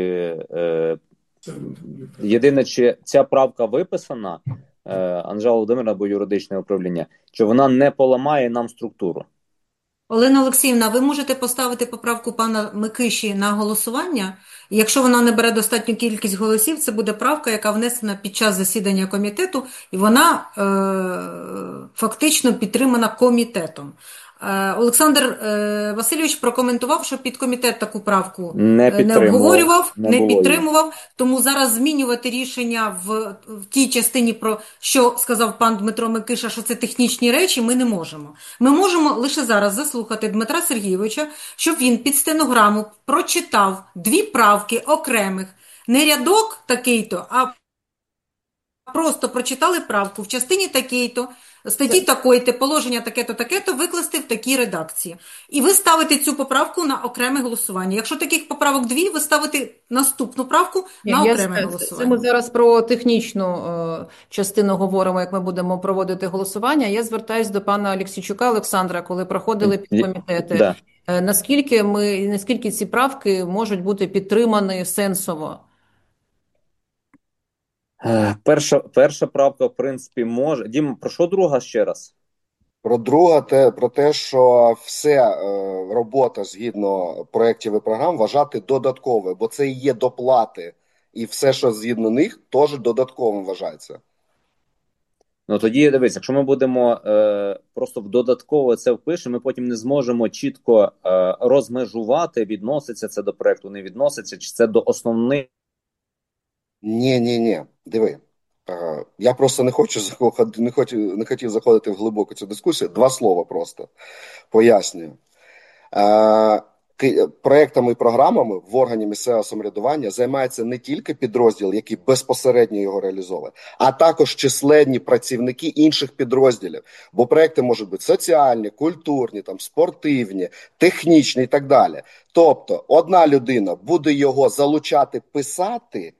Єдине, чи ця правка виписана, Анжела Володимирівна або юридичне управління, чи вона не поламає нам структуру? Олена Олексіївна, ви можете поставити поправку пана Микиші на голосування. Якщо вона не бере достатню кількість голосів, це буде правка, яка внесена під час засідання комітету, і вона фактично підтримана комітетом. Олександр Васильович прокоментував, що підкомітет таку правку не обговорював, не підтримував, тому зараз змінювати рішення в тій частині, про що сказав пан Дмитро Микиша, що це технічні речі, ми не можемо. Ми можемо лише зараз заслухати Дмитра Сергійовича, щоб він під стенограму прочитав 2 правки окремих, не рядок такий-то, а просто прочитали правку в частині такій-то, статті такої-то, положення таке-то, таке-то, викласти в такій редакції. І ви ставите цю поправку на окреме голосування. Якщо таких поправок 2, ви ставите наступну правку на окреме голосування. Це ми зараз про технічну частину говоримо, як ми будемо проводити голосування. Я звертаюсь до пана Алексійчука Олександра, коли проходили підкомітети. Да. Наскільки ці правки можуть бути підтримані сенсово? Перша правка, в принципі, може. Дім, про що друга ще раз? Про те, що все робота згідно проєктів і програм вважати додаткове, бо це і є доплати, і все, що згідно них, теж додатковим вважається. Ну тоді дивись, якщо ми будемо просто додатково це впишемо, ми потім не зможемо чітко розмежувати, відноситься це до проєкту, не відноситься, чи це до основних. Ні. Диви. Я просто не хотів заходити в глибоку цю дискусію. 2 слова просто пояснюю. Проектами і програмами в органі місцевого самоврядування займається не тільки підрозділ, який безпосередньо його реалізовує, а також численні працівники інших підрозділів. Бо проекти можуть бути соціальні, культурні, спортивні, технічні і так далі. Тобто одна людина буде його залучати, писати,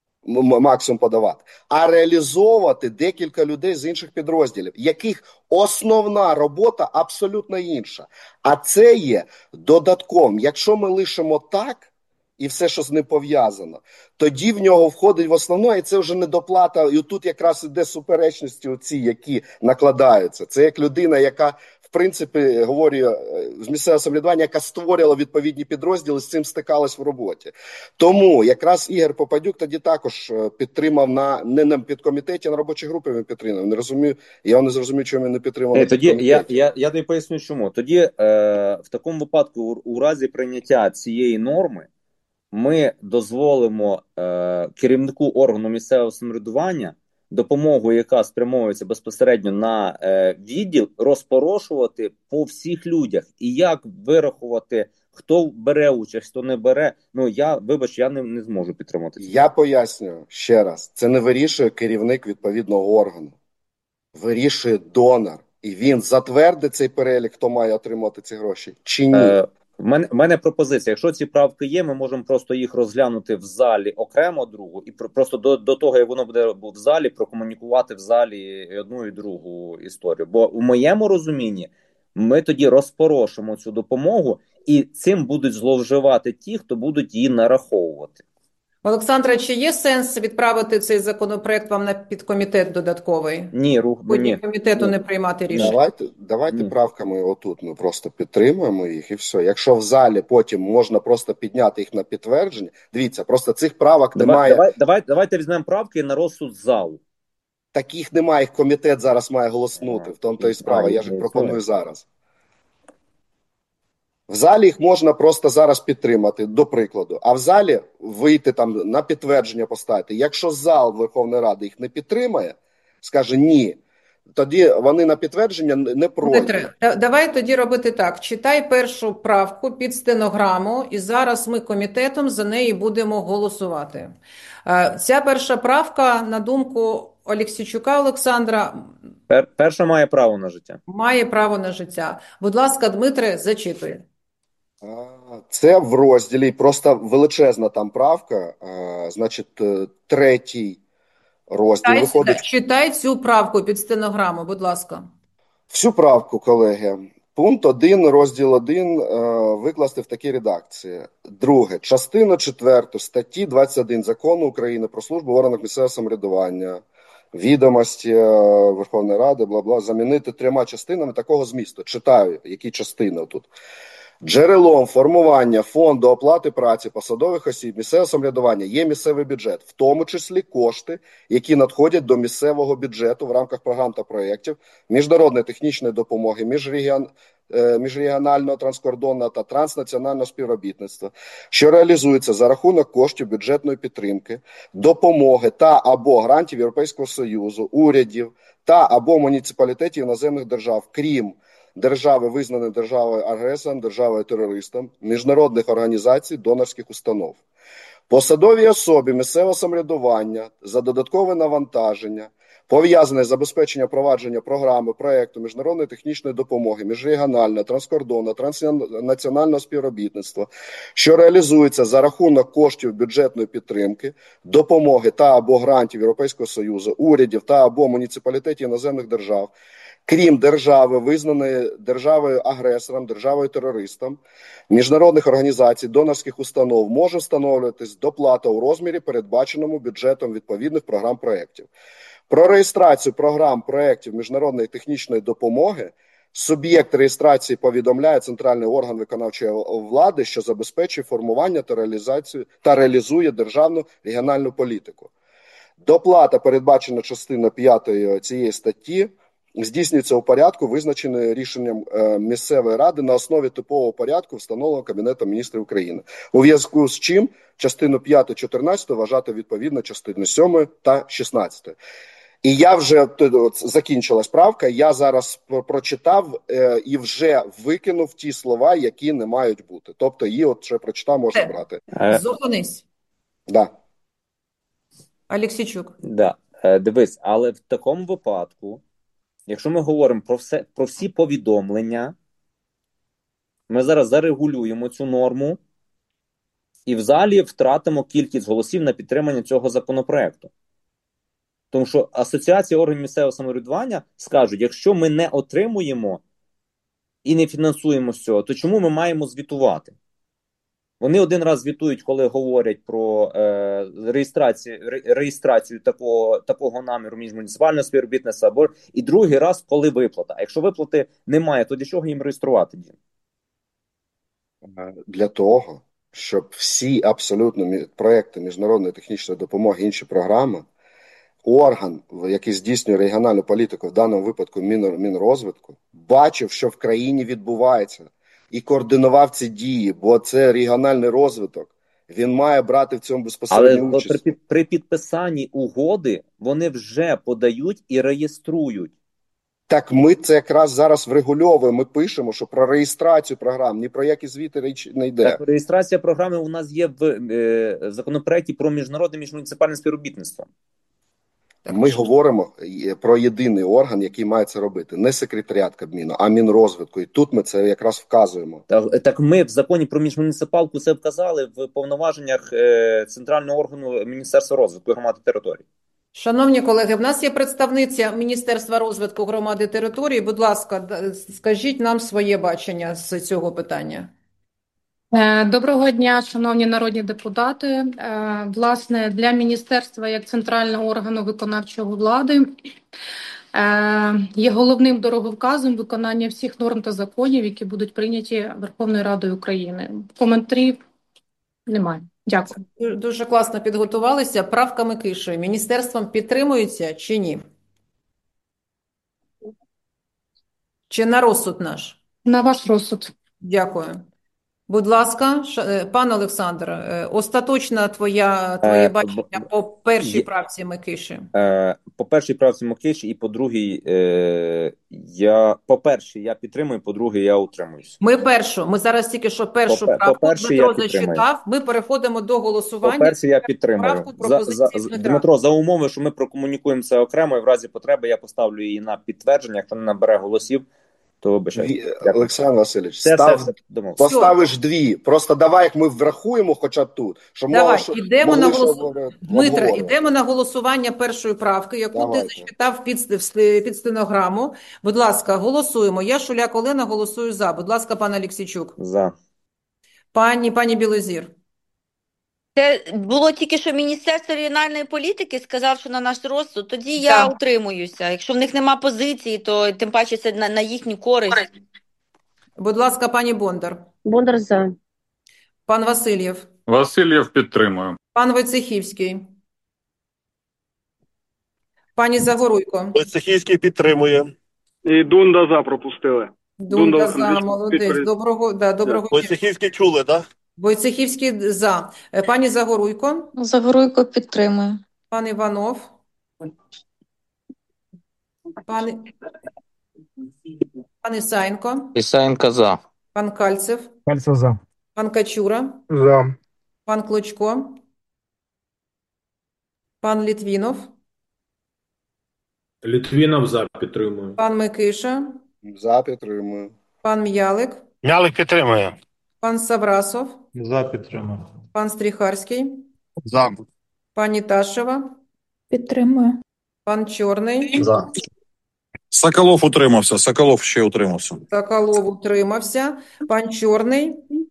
максимум подавати, а реалізовувати декілька людей з інших підрозділів, яких основна робота абсолютно інша. А це є додатковим. Якщо ми лишимо так, і все, що з ним пов'язано, тоді в нього входить в основне, і це вже не доплата, і тут якраз іде суперечності оці, які накладаються. Це як людина, яка, в принципі, говорю, з місцевого самоврядування, яка створювала відповідні підрозділи, з цим стикалась в роботі. Тому якраз Ігор Попадюк тоді також підтримав не на підкомітеті, а на робочій групі він підтримав. Я не зрозумів, чому він не підтримав. Тоді я тобі поясню, чому. Тоді в такому випадку, у разі прийняття цієї норми, ми дозволимо керівнику органу місцевого самоврядування допомогу, яка спрямовується безпосередньо на відділ, розпорошувати по всіх людях. І як вирахувати, хто бере участь, хто не бере, я не зможу підтримати. Я пояснюю ще раз, це не вирішує керівник відповідного органу. Вирішує донор. І він затвердить цей перелік, хто має отримати ці гроші, чи ні? В мене пропозиція. Якщо ці правки є, ми можемо просто їх розглянути в залі окремо другу, і просто до того, як воно буде в залі, прокомунікувати в залі одну і другу історію. Бо у моєму розумінні ми тоді розпорошимо цю допомогу, і цим будуть зловживати ті, хто будуть її нараховувати. Олександре, чи є сенс відправити цей законопроект вам на підкомітет додатковий? Ні, комітету не приймати рішення. Давайте правками отут ми просто підтримуємо їх і все. Якщо в залі потім можна просто підняти їх на підтвердження, дивіться, просто цих правок немає. Давайте візьмемо правки на розсуд залу. Таких немає, їх комітет зараз має голоснути, в тому то і справа, я ж пропоную зараз. В залі їх можна просто зараз підтримати, до прикладу. А в залі вийти на підтвердження поставити. Якщо зал Верховної Ради їх не підтримає, скаже ні, тоді вони на підтвердження не пройдуть. Давай тоді робити так. Читай першу правку під стенограму, і зараз ми комітетом за неї будемо голосувати. Ця перша правка, на думку Алексійчука Олександра, перша має право на життя. Має право на життя. Будь ласка, Дмитре, зачитуй. Це в розділі, просто величезна там правка, значить, 3 розділ виходить. Читай цю правку під стенограму, будь ласка. Всю правку, колеги. Пункт 1, розділ 1 викласти в такій редакції. Друге. Частину 4 статті 21 Закону України про службу в органах місцевого самоврядування, відомості Верховної Ради, бла-бла, замінити 3 частинами такого змісту. Читаю, які частини тут. Джерелом формування фонду оплати праці посадових осіб місцевого самоврядування є місцевий бюджет, в тому числі кошти, які надходять до місцевого бюджету в рамках програм та проєктів, міжнародної технічної допомоги, міжрегіонального, транскордонного та транснаціонального співробітництва, що реалізується за рахунок коштів бюджетної підтримки, допомоги та або грантів Європейського Союзу, урядів та або муніципалітетів іноземних держав, крім держави, визнаної державою-агресором, державою-терористом, міжнародних організацій, донорських установ. Посадовій особі місцевого самоврядування за додаткове навантаження, пов'язане з забезпеченням провадження програми, проєкту міжнародної технічної допомоги, міжрегіонального, транскордонного, транснаціонального співробітництва, що реалізується за рахунок коштів бюджетної підтримки, допомоги та або грантів Європейського Союзу, урядів та або муніципалітетів іноземних держав, крім держави, визнаної державою-агресором, державою-терористом, міжнародних організацій, донорських установ, може встановлюватись доплата у розмірі, передбаченому бюджетом відповідних програм-проєктів. Про реєстрацію програм-проєктів міжнародної технічної допомоги суб'єкт реєстрації повідомляє центральний орган виконавчої влади, що забезпечує формування та реалізує державну регіональну політику. Доплата, передбачена частиною 5 цієї статті, здійснюється у порядку, визначеному рішенням місцевої ради на основі типового порядку, встановленого Кабінетом міністрів України. У зв'язку з чим частину 5, 14 вважати відповідно частини 7 та 16. І я вже, закінчилась правка, я зараз прочитав і вже викинув ті слова, які не мають бути. Тобто її от ще прочитав, можна брати. Зупинись. Да. Алексійчук. Да. Дивись, але в такому випадку, якщо ми говоримо про всі повідомлення, ми зараз зарегулюємо цю норму і в залі втратимо кількість голосів на підтримання цього законопроекту. Тому що Асоціація органів місцевого самоврядування скажуть, якщо ми не отримуємо і не фінансуємо з цього, то чому ми маємо звітувати? Вони один раз звітують, коли говорять про реєстрацію такого наміру міжмуніципального співробітництва, і другий раз, коли виплата. А якщо виплати немає, то для чого їм реєструвати? Для того, щоб всі абсолютно проекти міжнародної технічної допомоги, інші програми, орган, який здійснює регіональну політику, в даному випадку Мінрозвитку, бачив, що в країні відбувається, і координував ці дії, бо це регіональний розвиток. Він має брати в цьому безпосередню участь. Але при підписанні угоди вони вже подають і реєструють. Так ми це якраз зараз врегульовуємо. Ми пишемо, що про реєстрацію програм, ні про які звіти річ не йде. Так, реєстрація програми у нас є в законопроекті про міжнародне міжмуніципальне співробітництво. Ми говоримо про єдиний орган, який має це робити. Не секретаріат Кабміну, а Мінрозвитку. І тут ми це якраз вказуємо. Так ми в законі про міжмуніципалку це вказали в повноваженнях центрального органу Міністерства розвитку громади територій. Шановні колеги, в нас є представниця Міністерства розвитку громади території. Будь ласка, скажіть нам своє бачення з цього питання. Доброго дня, шановні народні депутати. Власне, для міністерства як центрального органу виконавчої влади є головним дороговказом виконання всіх норм та законів, які будуть прийняті Верховною Радою України. Коментарів немає. Дякую. Дуже класно підготувалися. Правка Микиші. Міністерством підтримується чи ні? Чи на розсуд наш? На ваш розсуд. Дякую. Будь ласка, пан Олександр, остаточно твоє бачення по першій правці Микиші. По першій правці Микиші і по другій я підтримую, по другій я утримуюсь. Ми зараз тільки що першу правку Дмитро зачитав, ми переходимо до голосування. По першій я підтримую. Дмитро, за умови, що ми прокомунікуємо це окремо, і в разі потреби я поставлю її на підтвердження, хто не набере голосів, То вибачайте. Дякую. Олександр Васильович, Все, домовились. поставиш дві. Просто давай, як ми врахуємо хоча б тут, щоб Давай, мова, ідемо на могли голосування. Дмитре, ідемо на голосування першої правки, яку Давайте. ти зачитав під стенограму. Будь ласка, голосуємо. Я, Шуляк Олена, голосую за. Будь ласка, пан Алексійчук. За. Пані Білозір. Це було тільки що Міністерство регіональної політики сказав, що на наш розсуд. Тоді я Так. утримуюся. Якщо в них нема позиції, то тим паче це на їхню користь. Будь ласка, пані Бондар. Бондар за. Пан Васильєв. Васильєв підтримую. Пан Войцехівський. Пані Загоруйко. Войцехівський підтримує. І Дунда за пропустили. Дунда за, молодець. Доброго дня. Войцехівський чули, так? Войцехівський за. Пані Загоруйко. Загоруйко підтримує. Пан Іванов. Пан Ісаєнко. Ісаєнко за. Пан Кальцев. Кальцев за. Пан Качура. За. Пан Клочко. Пан Літвінов. Літвінов за, підтримую. Пан Микиша. За, підтримую. Пан М'ялик. Мялик підтримує. Пан Саврасов. За підтримую. Пан Стріхарський. За. Пані Ташева. Підтримую. Пан Чорний. За. Соколов утримався. Соколов ще утримався. Соколов утримався. Пан Чорний.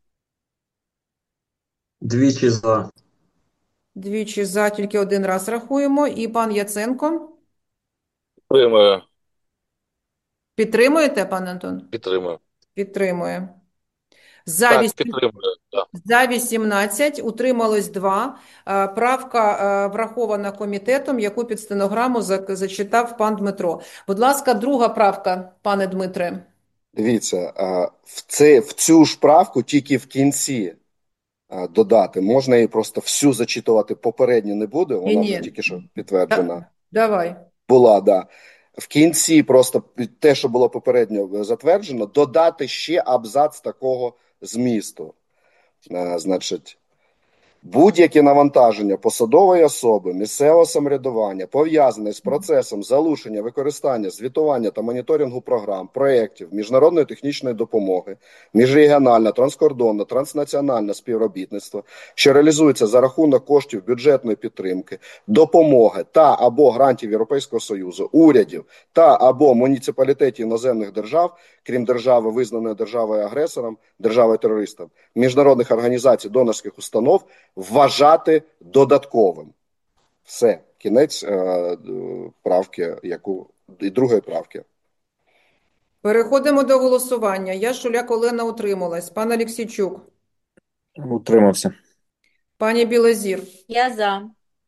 Двічі за. Двічі за, тільки один раз рахуємо. І пан Яценко. Підтримую. Підтримуєте, пан Антон? Підтримую. Підтримує. За, Так, 8, підтримую. Так. за 18, утрималось 2. Правка врахована комітетом, яку під стенограму зачитав пан Дмитро. Будь ласка, друга правка, пане Дмитре. Дивіться, в цю ж правку тільки в кінці додати. Можна її просто всю зачитувати, попередню не буде, вона Ні. вже тільки що підтверджена. Давай. Була, да. В кінці просто те, що було попередньо затверджено, додати ще абзац такого змісту. Значить, будь-яке навантаження посадової особи, місцевого самоврядування, пов'язане з процесом залучення, використання, звітування та моніторингу програм, проєктів, міжнародної технічної допомоги, міжрегіональне, транскордонне, транснаціональне співробітництво, що реалізується за рахунок коштів бюджетної підтримки, допомоги та або грантів Європейського Союзу, урядів та або муніципалітетів іноземних держав, крім держави, визнаної державою-агресором, державою-терористом, міжнародних організацій, донорських установ, вважати додатковим. Все, кінець правки, і другої правки. Переходимо до голосування. Я, Шуляк Олена, утрималась. Пан Алексійчук. Утримався. Пані Білозір. Я за.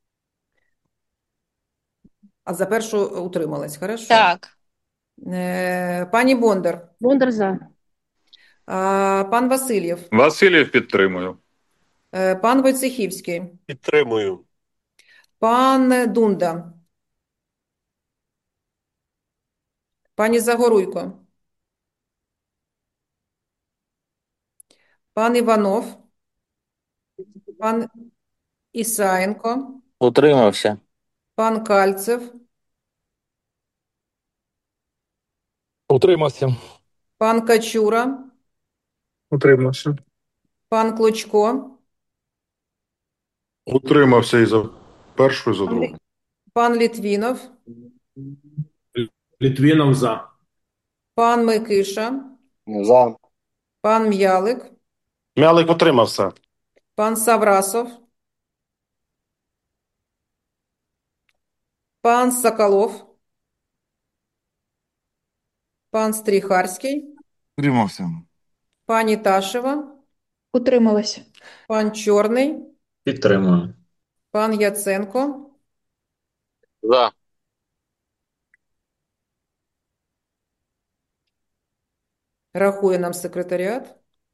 А за першу утрималась, хорошо? Так. Пані Бондар. Бондар за. Пан Васильєв. Васильєв підтримую. Пан Войцехівський. Підтримую. Пан Дунда. Пані Загоруйко. Пан Іванов. Пан Ісаєнко. Утримався. Пан Кальцев. Утримався. Пан Качура. Утримався. Пан Клочко. Утримався і за першу, і за другу. Пан Літвінов. Літвінов за. Пан Микиша. За. Пан М'ялик. Мялик утримався. Пан Саврасов. Пан Соколов. Пан Стріхарський. Утримався. Пані Ташева. Утрималась. Пан Чорний. Підтримую. Пан Яценко. За. Рахує нам секретаріат.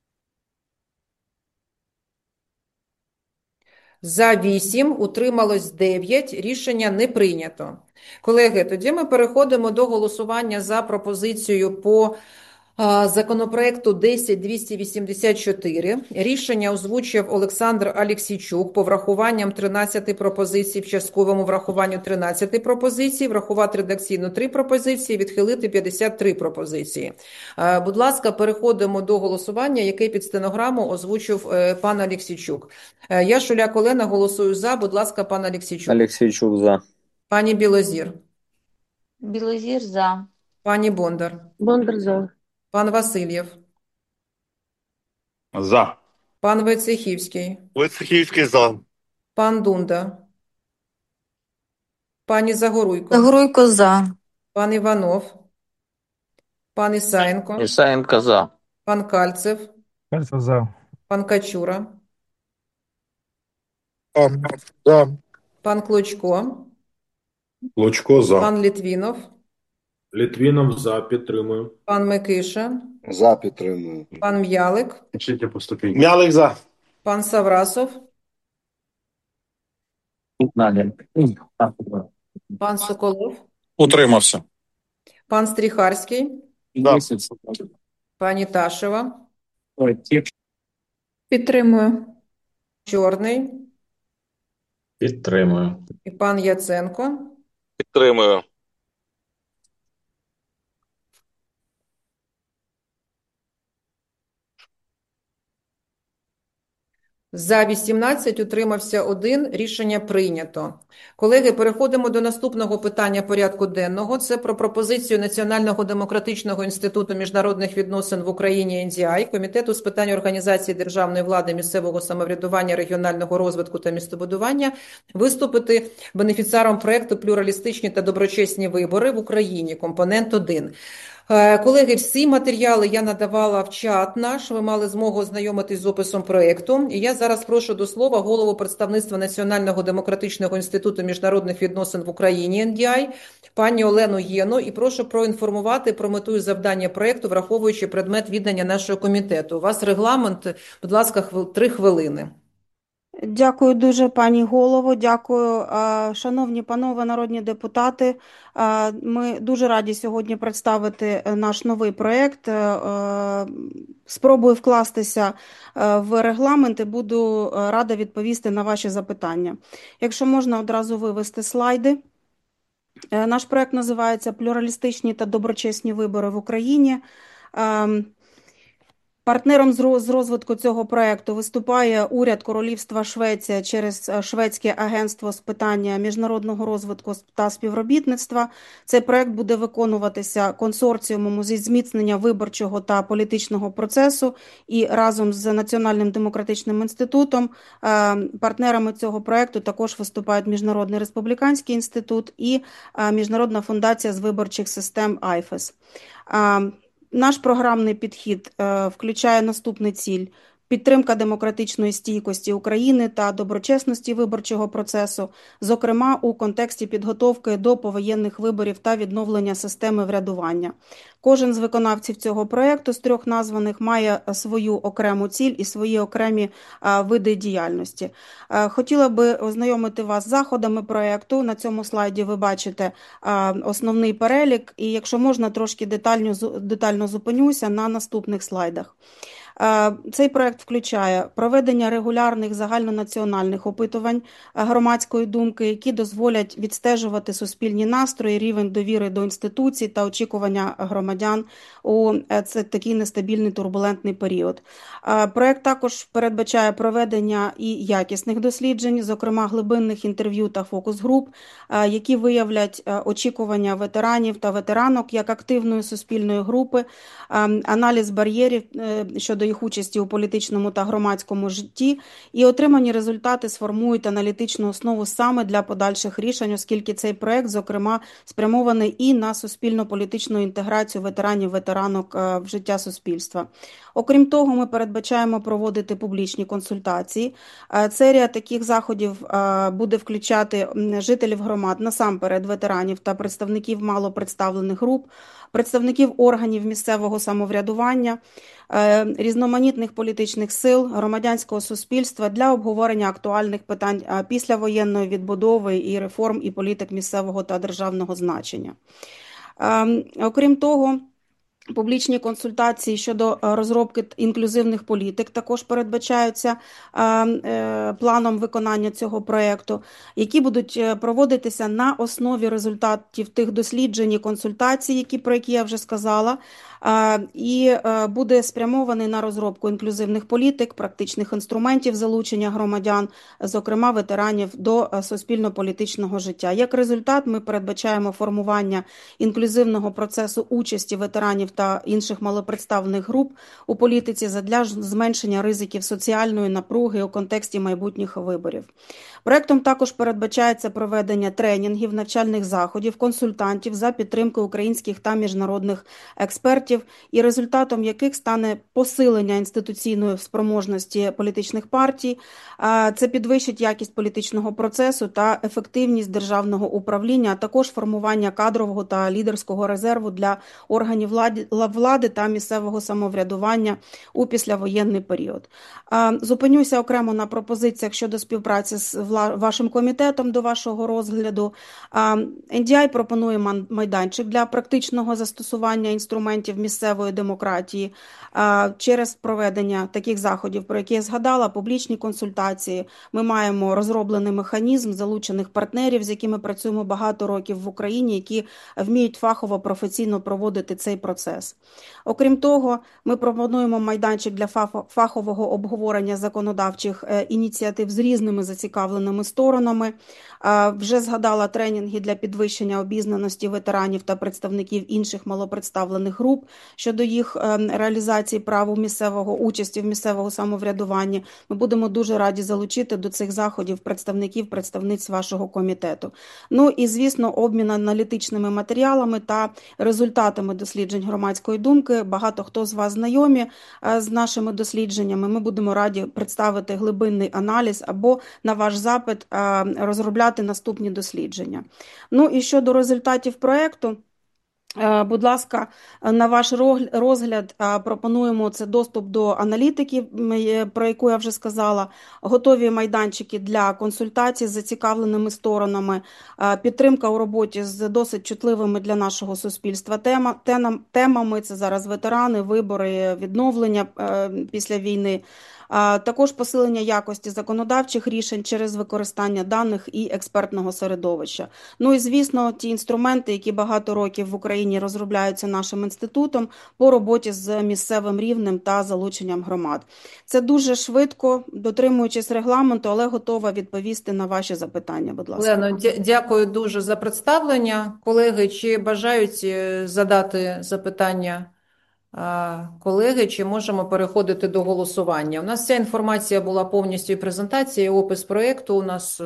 За 8, утрималось 9, рішення не прийнято. Колеги, тоді ми переходимо до голосування за пропозицію по Законопроекту 10284. Рішення озвучив Олександр Алексійчук по врахуванням 13 пропозицій, в частковому врахуванню 13 пропозицій, врахувати редакційно 3 пропозиції, відхилити 53 пропозиції. Будь ласка, переходимо до голосування, яке під стенограму озвучив пан Алексійчук. Я, Шуляк Олена, голосую за. Будь ласка, пан Алексійчук. Алексійчук за. Пані Білозір. Білозір за. Пані Бондар. Бондар за. Пан Васильєв. За. Пан Войцехівський. Войцехівський за. Пан Дунда. Пані Загоруйко. Загоруйко за. Пан Іванов. Пан Ісаєнко. Ісаєнко за. Пан Кальцев. Кальцев за. Пан Качура. За. Пан Клочко. Лучко за. Пан Літвінов. Літвінов за. Підтримую. Пан Микиша. За підтримую. Пан М'ялик. М'ялик за. Пан Саврасов. Пан Соколов. Утримався. Пан Стріхарський. Да. Пані Ташева. Підтримую. Чорний. Підтримую. І пан Яценко. Підтримую. За 18, утримався 1. Рішення прийнято. Колеги, переходимо до наступного питання порядку денного. Це про пропозицію Національного демократичного інституту міжнародних відносин в Україні (НДІ), Комітету з питань організації державної влади, місцевого самоврядування, регіонального розвитку та містобудування виступити бенефіціаром проекту «Плюралістичні та доброчесні вибори в Україні. Компонент 1». Колеги, всі матеріали я надавала в чат наш, ви мали змогу ознайомитись з описом проєкту. І я зараз прошу до слова голову представництва Національного демократичного інституту міжнародних відносин в Україні (НДІ) пані Олену Єну і прошу проінформувати про мету і завдання проєкту, враховуючи предмет відання нашого комітету. У вас регламент, будь ласка, 3 хвилини. Дякую дуже, пані голово. Дякую, шановні панове народні депутати. Ми дуже раді сьогодні представити наш новий проєкт. Спробую вкластися в регламент і буду рада відповісти на ваші запитання. Якщо можна одразу вивести слайди. Наш проєкт називається «Плюралістичні та доброчесні вибори в Україні». Партнером з розвитку цього проєкту виступає уряд Королівства Швеція через Шведське агентство з питання міжнародного розвитку та співробітництва. Цей проєкт буде виконуватися консорціумом зі зміцнення виборчого та політичного процесу і разом з Національним демократичним інститутом. Партнерами цього проєкту також виступають Міжнародний республіканський інститут і Міжнародна фундація з виборчих систем АйФЕС. Наш програмний підхід включає наступний ціль – підтримка демократичної стійкості України та доброчесності виборчого процесу, зокрема у контексті підготовки до повоєнних виборів та відновлення системи врядування. Кожен з виконавців цього проєкту з 3 названих має свою окрему ціль і свої окремі види діяльності. Хотіла би ознайомити вас з заходами проєкту. На цьому слайді ви бачите основний перелік, і якщо можна, трошки детально зупинюся на наступних слайдах. Цей проєкт включає проведення регулярних загальнонаціональних опитувань громадської думки, які дозволять відстежувати суспільні настрої, рівень довіри до інституцій та очікування громадян у такий нестабільний турбулентний період. Проєкт також передбачає проведення і якісних досліджень, зокрема глибинних інтерв'ю та фокус-груп, які виявлять очікування ветеранів та ветеранок як активної суспільної групи, аналіз бар'єрів щодо їх участі у політичному та громадському житті, і отримані результати сформують аналітичну основу саме для подальших рішень, оскільки цей проєкт, зокрема, спрямований і на суспільно-політичну інтеграцію ветеранів-ветеранок в життя суспільства. Окрім того, ми передбачаємо проводити публічні консультації. Серія таких заходів буде включати жителів громад, насамперед ветеранів та представників малопредставлених груп, представників органів місцевого самоврядування, різноманітних політичних сил, громадянського суспільства для обговорення актуальних питань післявоєнної відбудови і реформ і політик місцевого та державного значення. Окрім того, Публічні консультації щодо розробки інклюзивних політик також передбачаються планом виконання цього проєкту, які будуть проводитися на основі результатів тих досліджень і консультацій, про які я вже сказала, і буде спрямований на розробку інклюзивних політик, практичних інструментів залучення громадян, зокрема ветеранів, до суспільно-політичного життя. Як результат, ми передбачаємо формування інклюзивного процесу участі ветеранів та інших малопредставлених груп у політиці задля зменшення ризиків соціальної напруги у контексті майбутніх виборів. Проектом також передбачається проведення тренінгів, навчальних заходів, консультантів за підтримки українських та міжнародних експертів, і результатом яких стане посилення інституційної спроможності політичних партій. Це підвищить якість політичного процесу та ефективність державного управління, а також формування кадрового та лідерського резерву для органів влади та місцевого самоврядування у післявоєнний період. Зупинюся окремо на пропозиціях щодо співпраці з вашим комітетом до вашого розгляду. NDI пропонує майданчик для практичного застосування інструментів місцевої демократії через проведення таких заходів, про які я згадала, публічні консультації. Ми маємо розроблений механізм залучених партнерів, з якими працюємо багато років в Україні, які вміють фахово, професійно проводити цей процес. Окрім того, ми пропонуємо майданчик для фахового обговорення законодавчих ініціатив з різними зацікавленими сторонами. Вже згадала тренінги для підвищення обізнаності ветеранів та представників інших малопредставлених груп щодо їх реалізації прав участі в місцевого самоврядування. Ми будемо дуже раді залучити до цих заходів представниць вашого комітету. Ну і, звісно, обмін аналітичними матеріалами та результатами досліджень громадської думки. Багато хто з вас знайомі з нашими дослідженнями. Ми будемо раді представити глибинний аналіз або на ваш запит розробляти наступні дослідження. Ну і щодо результатів проєкту, будь ласка, на ваш розгляд пропонуємо це доступ до аналітики, про яку я вже сказала, готові майданчики для консультацій з зацікавленими сторонами, підтримка у роботі з досить чутливими для нашого суспільства темами, це зараз ветерани, вибори, відновлення після війни, також посилення якості законодавчих рішень через використання даних і експертного середовища. Ну і, звісно, ті інструменти, які багато років в Україні розробляються нашим інститутом по роботі з місцевим рівнем та залученням громад. Це дуже швидко, дотримуючись регламенту, але готова відповісти на ваші запитання, будь ласка. Олено, дякую дуже за представлення. Колеги, чи бажають задати запитання колеги, чи можемо переходити до голосування? У нас ця інформація була повністю і презентація, і опис проєкту. У нас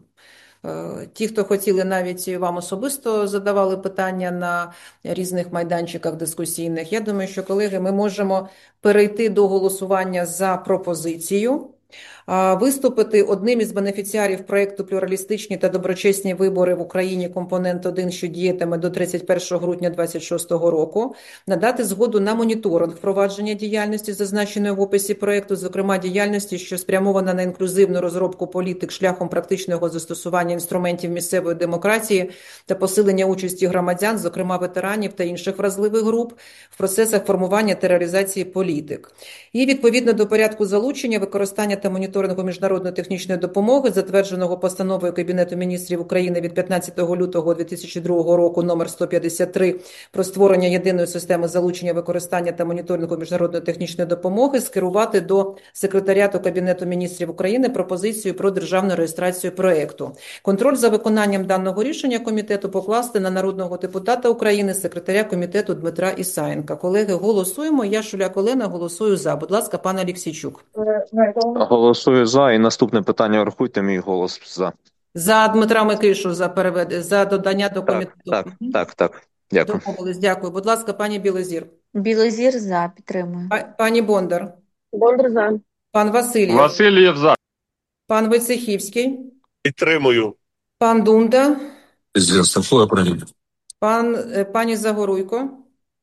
ті, хто хотіли, навіть вам особисто задавали питання на різних майданчиках дискусійних. Я думаю, що, колеги, ми можемо перейти до голосування за пропозицію. Виступити одним із бенефіціарів проєкту «Плюралістичні та доброчесні вибори в Україні. Компонент 1», що діятиме до 31 грудня 2026 року, надати згоду на моніторинг впровадження діяльності, зазначеної в описі проєкту, зокрема діяльності, що спрямована на інклюзивну розробку політик шляхом практичного застосування інструментів місцевої демократії та посилення участі громадян, зокрема ветеранів та інших вразливих груп, в процесах формування та реалізації політик. І відповідно до порядку залучення, використання та моніторингу міжнародної технічної допомоги, затвердженого постановою Кабінету міністрів України від 15 лютого 2002 року номер 153 про створення єдиної системи залучення, використання та моніторингу міжнародної технічної допомоги, скерувати до секретаріату Кабінету міністрів України пропозицію про державну реєстрацію проєкту. Контроль за виконанням даного рішення комітету покласти на народного депутата України, секретаря комітету Дмитра Ісаєнка. Колеги, голосуємо. Я, Шуляк Олена, голосую за. Будь ласка, пан Аліксійчук. Голосую за. І наступне питання, рахуйте мій голос за. За Дмитра Микишу, за додання до комітету. Так. Дякую. Домовились, дякую. Будь ласка, пані Білозір. Білозір за, підтримую. Пані Бондар. Бондар за. Пан Васильєв. Васильєв за. Пан Войцехівський. Підтримую. Пан Дунда. Прийнято. Пані Загоруйко.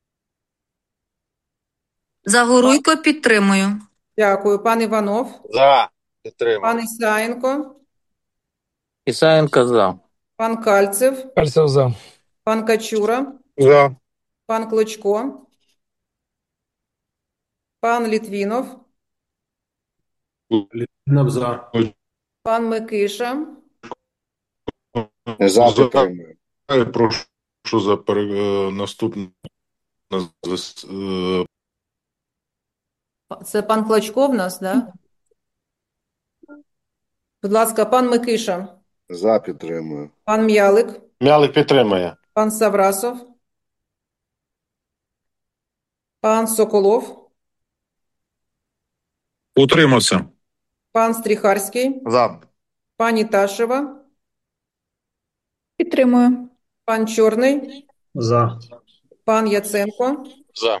Загоруйко підтримую. Дякую. Пан Іванов. За. Підтримую. Пан Ісаєнко. Ісаєнко за. Пан Кальцев. Кальцев за. Пан Качура. За. Пан Клочко. Пан Літвінов. Літвінов за. Пан Микиша. За підтримую. Прошу за наступне. Це пан Клочко в нас, да? Будь ласка, пан Микиша. За підтримую. Пан М'ялик. М'ялик підтримує. Пан Саврасов. Пан Соколов. Утримався. Пан Стріхарський. За. Пані Ташева. Підтримую. Пан Чорний. За. Пан Яценко. За.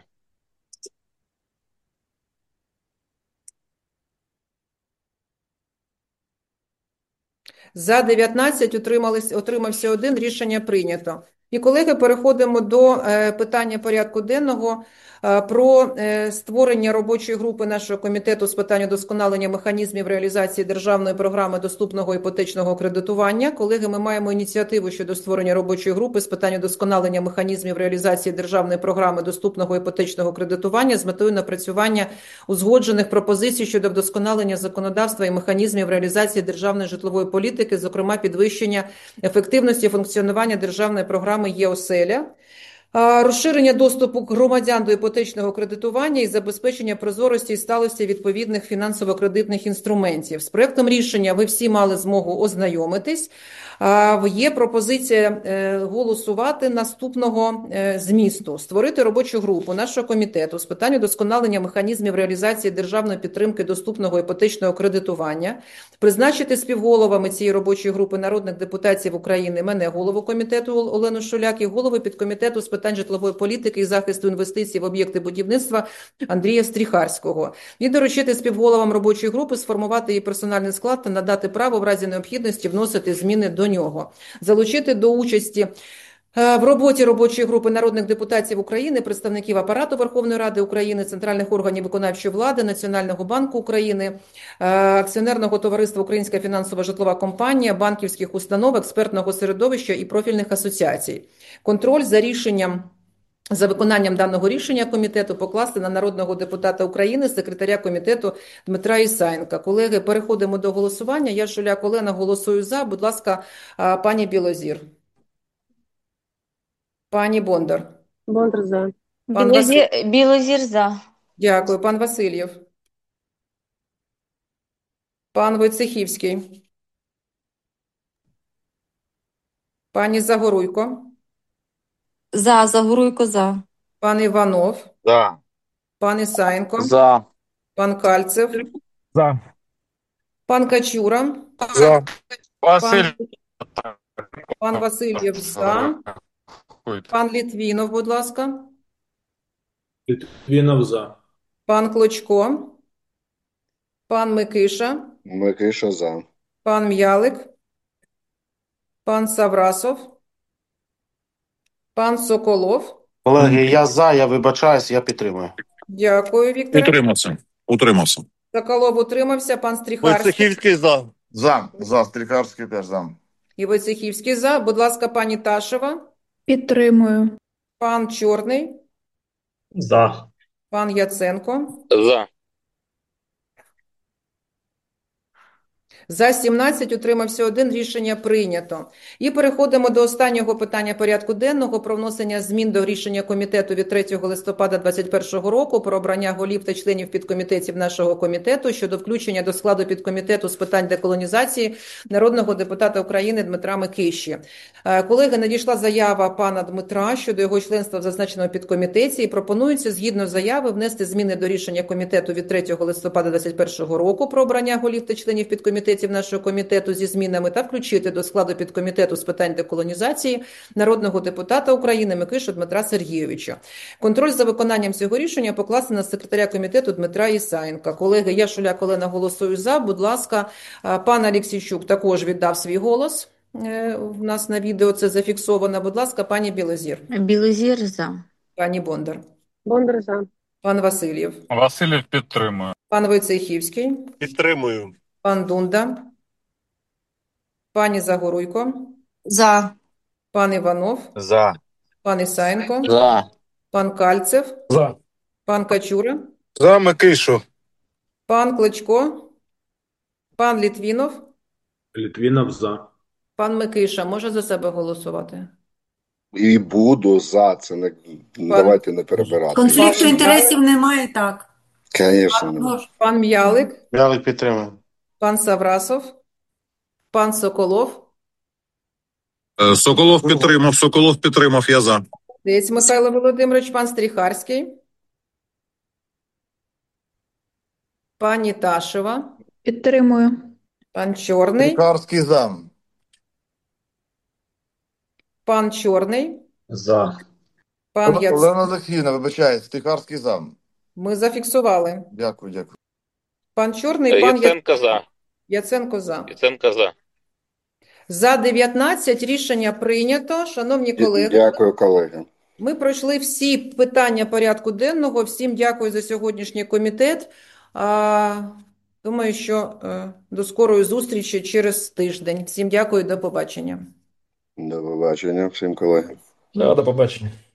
За 19 утримався 1. Рішення прийнято. І, колеги, переходимо до питання порядку денного про створення робочої групи нашого комітету з питань удосконалення механізмів реалізації державної програми доступного іпотечного кредитування. Колеги, ми маємо ініціативу щодо створення робочої групи з питань удосконалення механізмів реалізації державної програми доступного іпотечного кредитування з метою напрацювання узгоджених пропозицій щодо вдосконалення законодавства і механізмів реалізації державної житлової політики, зокрема підвищення ефективності функціонування державної програми «Є-оселя», розширення доступу громадян до іпотечного кредитування і забезпечення прозорості і сталості відповідних фінансово-кредитних інструментів. З проектом рішення ви всі мали змогу ознайомитись. Є пропозиція голосувати наступного змісту. Створити робочу групу нашого комітету з питань удосконалення механізмів реалізації державної підтримки доступного іпотечного кредитування, призначити співголовами цієї робочої групи народних депутатів України мене, голову комітету Олену Шуляк, і голову підкомітету з питань житлової політики і захисту інвестицій в об'єкти будівництва Андрія Стріхарського. І доручити співголовам робочої групи сформувати її персональний склад та надати право в разі необхідності вносити зміни до нього. Залучити до участі в роботі робочої групи народних депутатів України, представників Апарату Верховної Ради України, центральних органів виконавчої влади, Національного банку України, акціонерного товариства «Українська фінансова житлова компанія», банківських установ, експертного середовища і профільних асоціацій. Контроль за виконанням даного рішення комітету покласти на народного депутата України, секретаря комітету Дмитра Ісаєнка. Колеги, переходимо до голосування. Я, Шуляк Олена, голосую за. Будь ласка, пані Білозір. Пані Бондар. Бондар за. Пан Василь... Білозір за. Дякую. Пан Васильєв. Пан Войцехівський. Пані Загоруйко. За. Загоруйко за. Пан Іванов. За. Пан Ісаєнко. За. Пан Кальцев. За. Пан Качура. За. Василь. Пан Васильєв за. Пан Літвінов, будь ласка. Літвінов за. Пан Клочко. Пан Микиша. Микиша за. Пан М'ялик. Пан Саврасов. Пан Соколов. Колеги, я за, я вибачаюсь, я підтримую. Дякую, Вікторе. Утримався. Соколов утримався. Пан Стріхарський. Войцехівський за. За. Стріхарський теж за. І Войцехівський за. Будь ласка, пані Ташева. Підтримую. Пан Чорний. За. Пан Яценко. За. За 17 утримався 1. Рішення прийнято. І переходимо до останнього питання порядку денного про внесення змін до рішення комітету від 3 листопада 2021 року про обрання голів та членів підкомітетів нашого комітету щодо включення до складу підкомітету з питань деколонізації народного депутата України Дмитра Микиші. Колеги, надійшла заява пана Дмитра щодо його членства в зазначеному підкомітеті і пропонується згідно заяви внести зміни до рішення комітету від 3 листопада 2021 року про обрання голів та членів підкомітетів нашого комітету зі змінами та включити до складу підкомітету з питань деколонізації народного депутата України Микишу Дмитра Сергійовича. Контроль за виконанням цього рішення покласти на секретаря комітету Дмитра Ісаєнка. Колеги, я, Шуляк Олена, голосую за. Будь ласка, пан Алексійчук також віддав свій голос. У нас на відео це зафіксовано. Будь ласка, пані Білозір. Білозір за. Пані Бондар. Бондар за. Пан Васильєв. Васильєв підтримує. Пан Войцехівський. Підтримую. Пан Дунда. Пані Загоруйко. За. Пан Іванов. За. Пан Ісаєнко. За. Пан Кальцев. За. Пан Качура. За Микишу. Пан Кличко, пан Літвінов, Літвінов за. пан Микиша може за себе голосувати? І буду за це. Не, давайте не перебирати. Конфлікту Пан- інтересів немає, так. Звісно, немає. Пан М'ялик, М'ялик підтримує. пан Саврасов, пан Соколов, Соколов підтримав, я за. Дець Михайло Володимирович, пан Стріхарський, пані Ташева, Підтримую. пан Чорний, Стрікарський за. пан Чорний, За. пан Яценко. Олена Олексіївна, вибачаю, Стрікарський за. Ми зафіксували. Дякую. Пан Чорний, пан Яценко за. Яценко за. Яценко за. За 19 рішення прийнято. Шановні колеги, Дякую, колеги. ми пройшли всі питання порядку денного. Всім дякую за сьогоднішній комітет. Думаю, що до скорої зустрічі через тиждень. Всім дякую, до побачення. До побачення всім колегам. До побачення.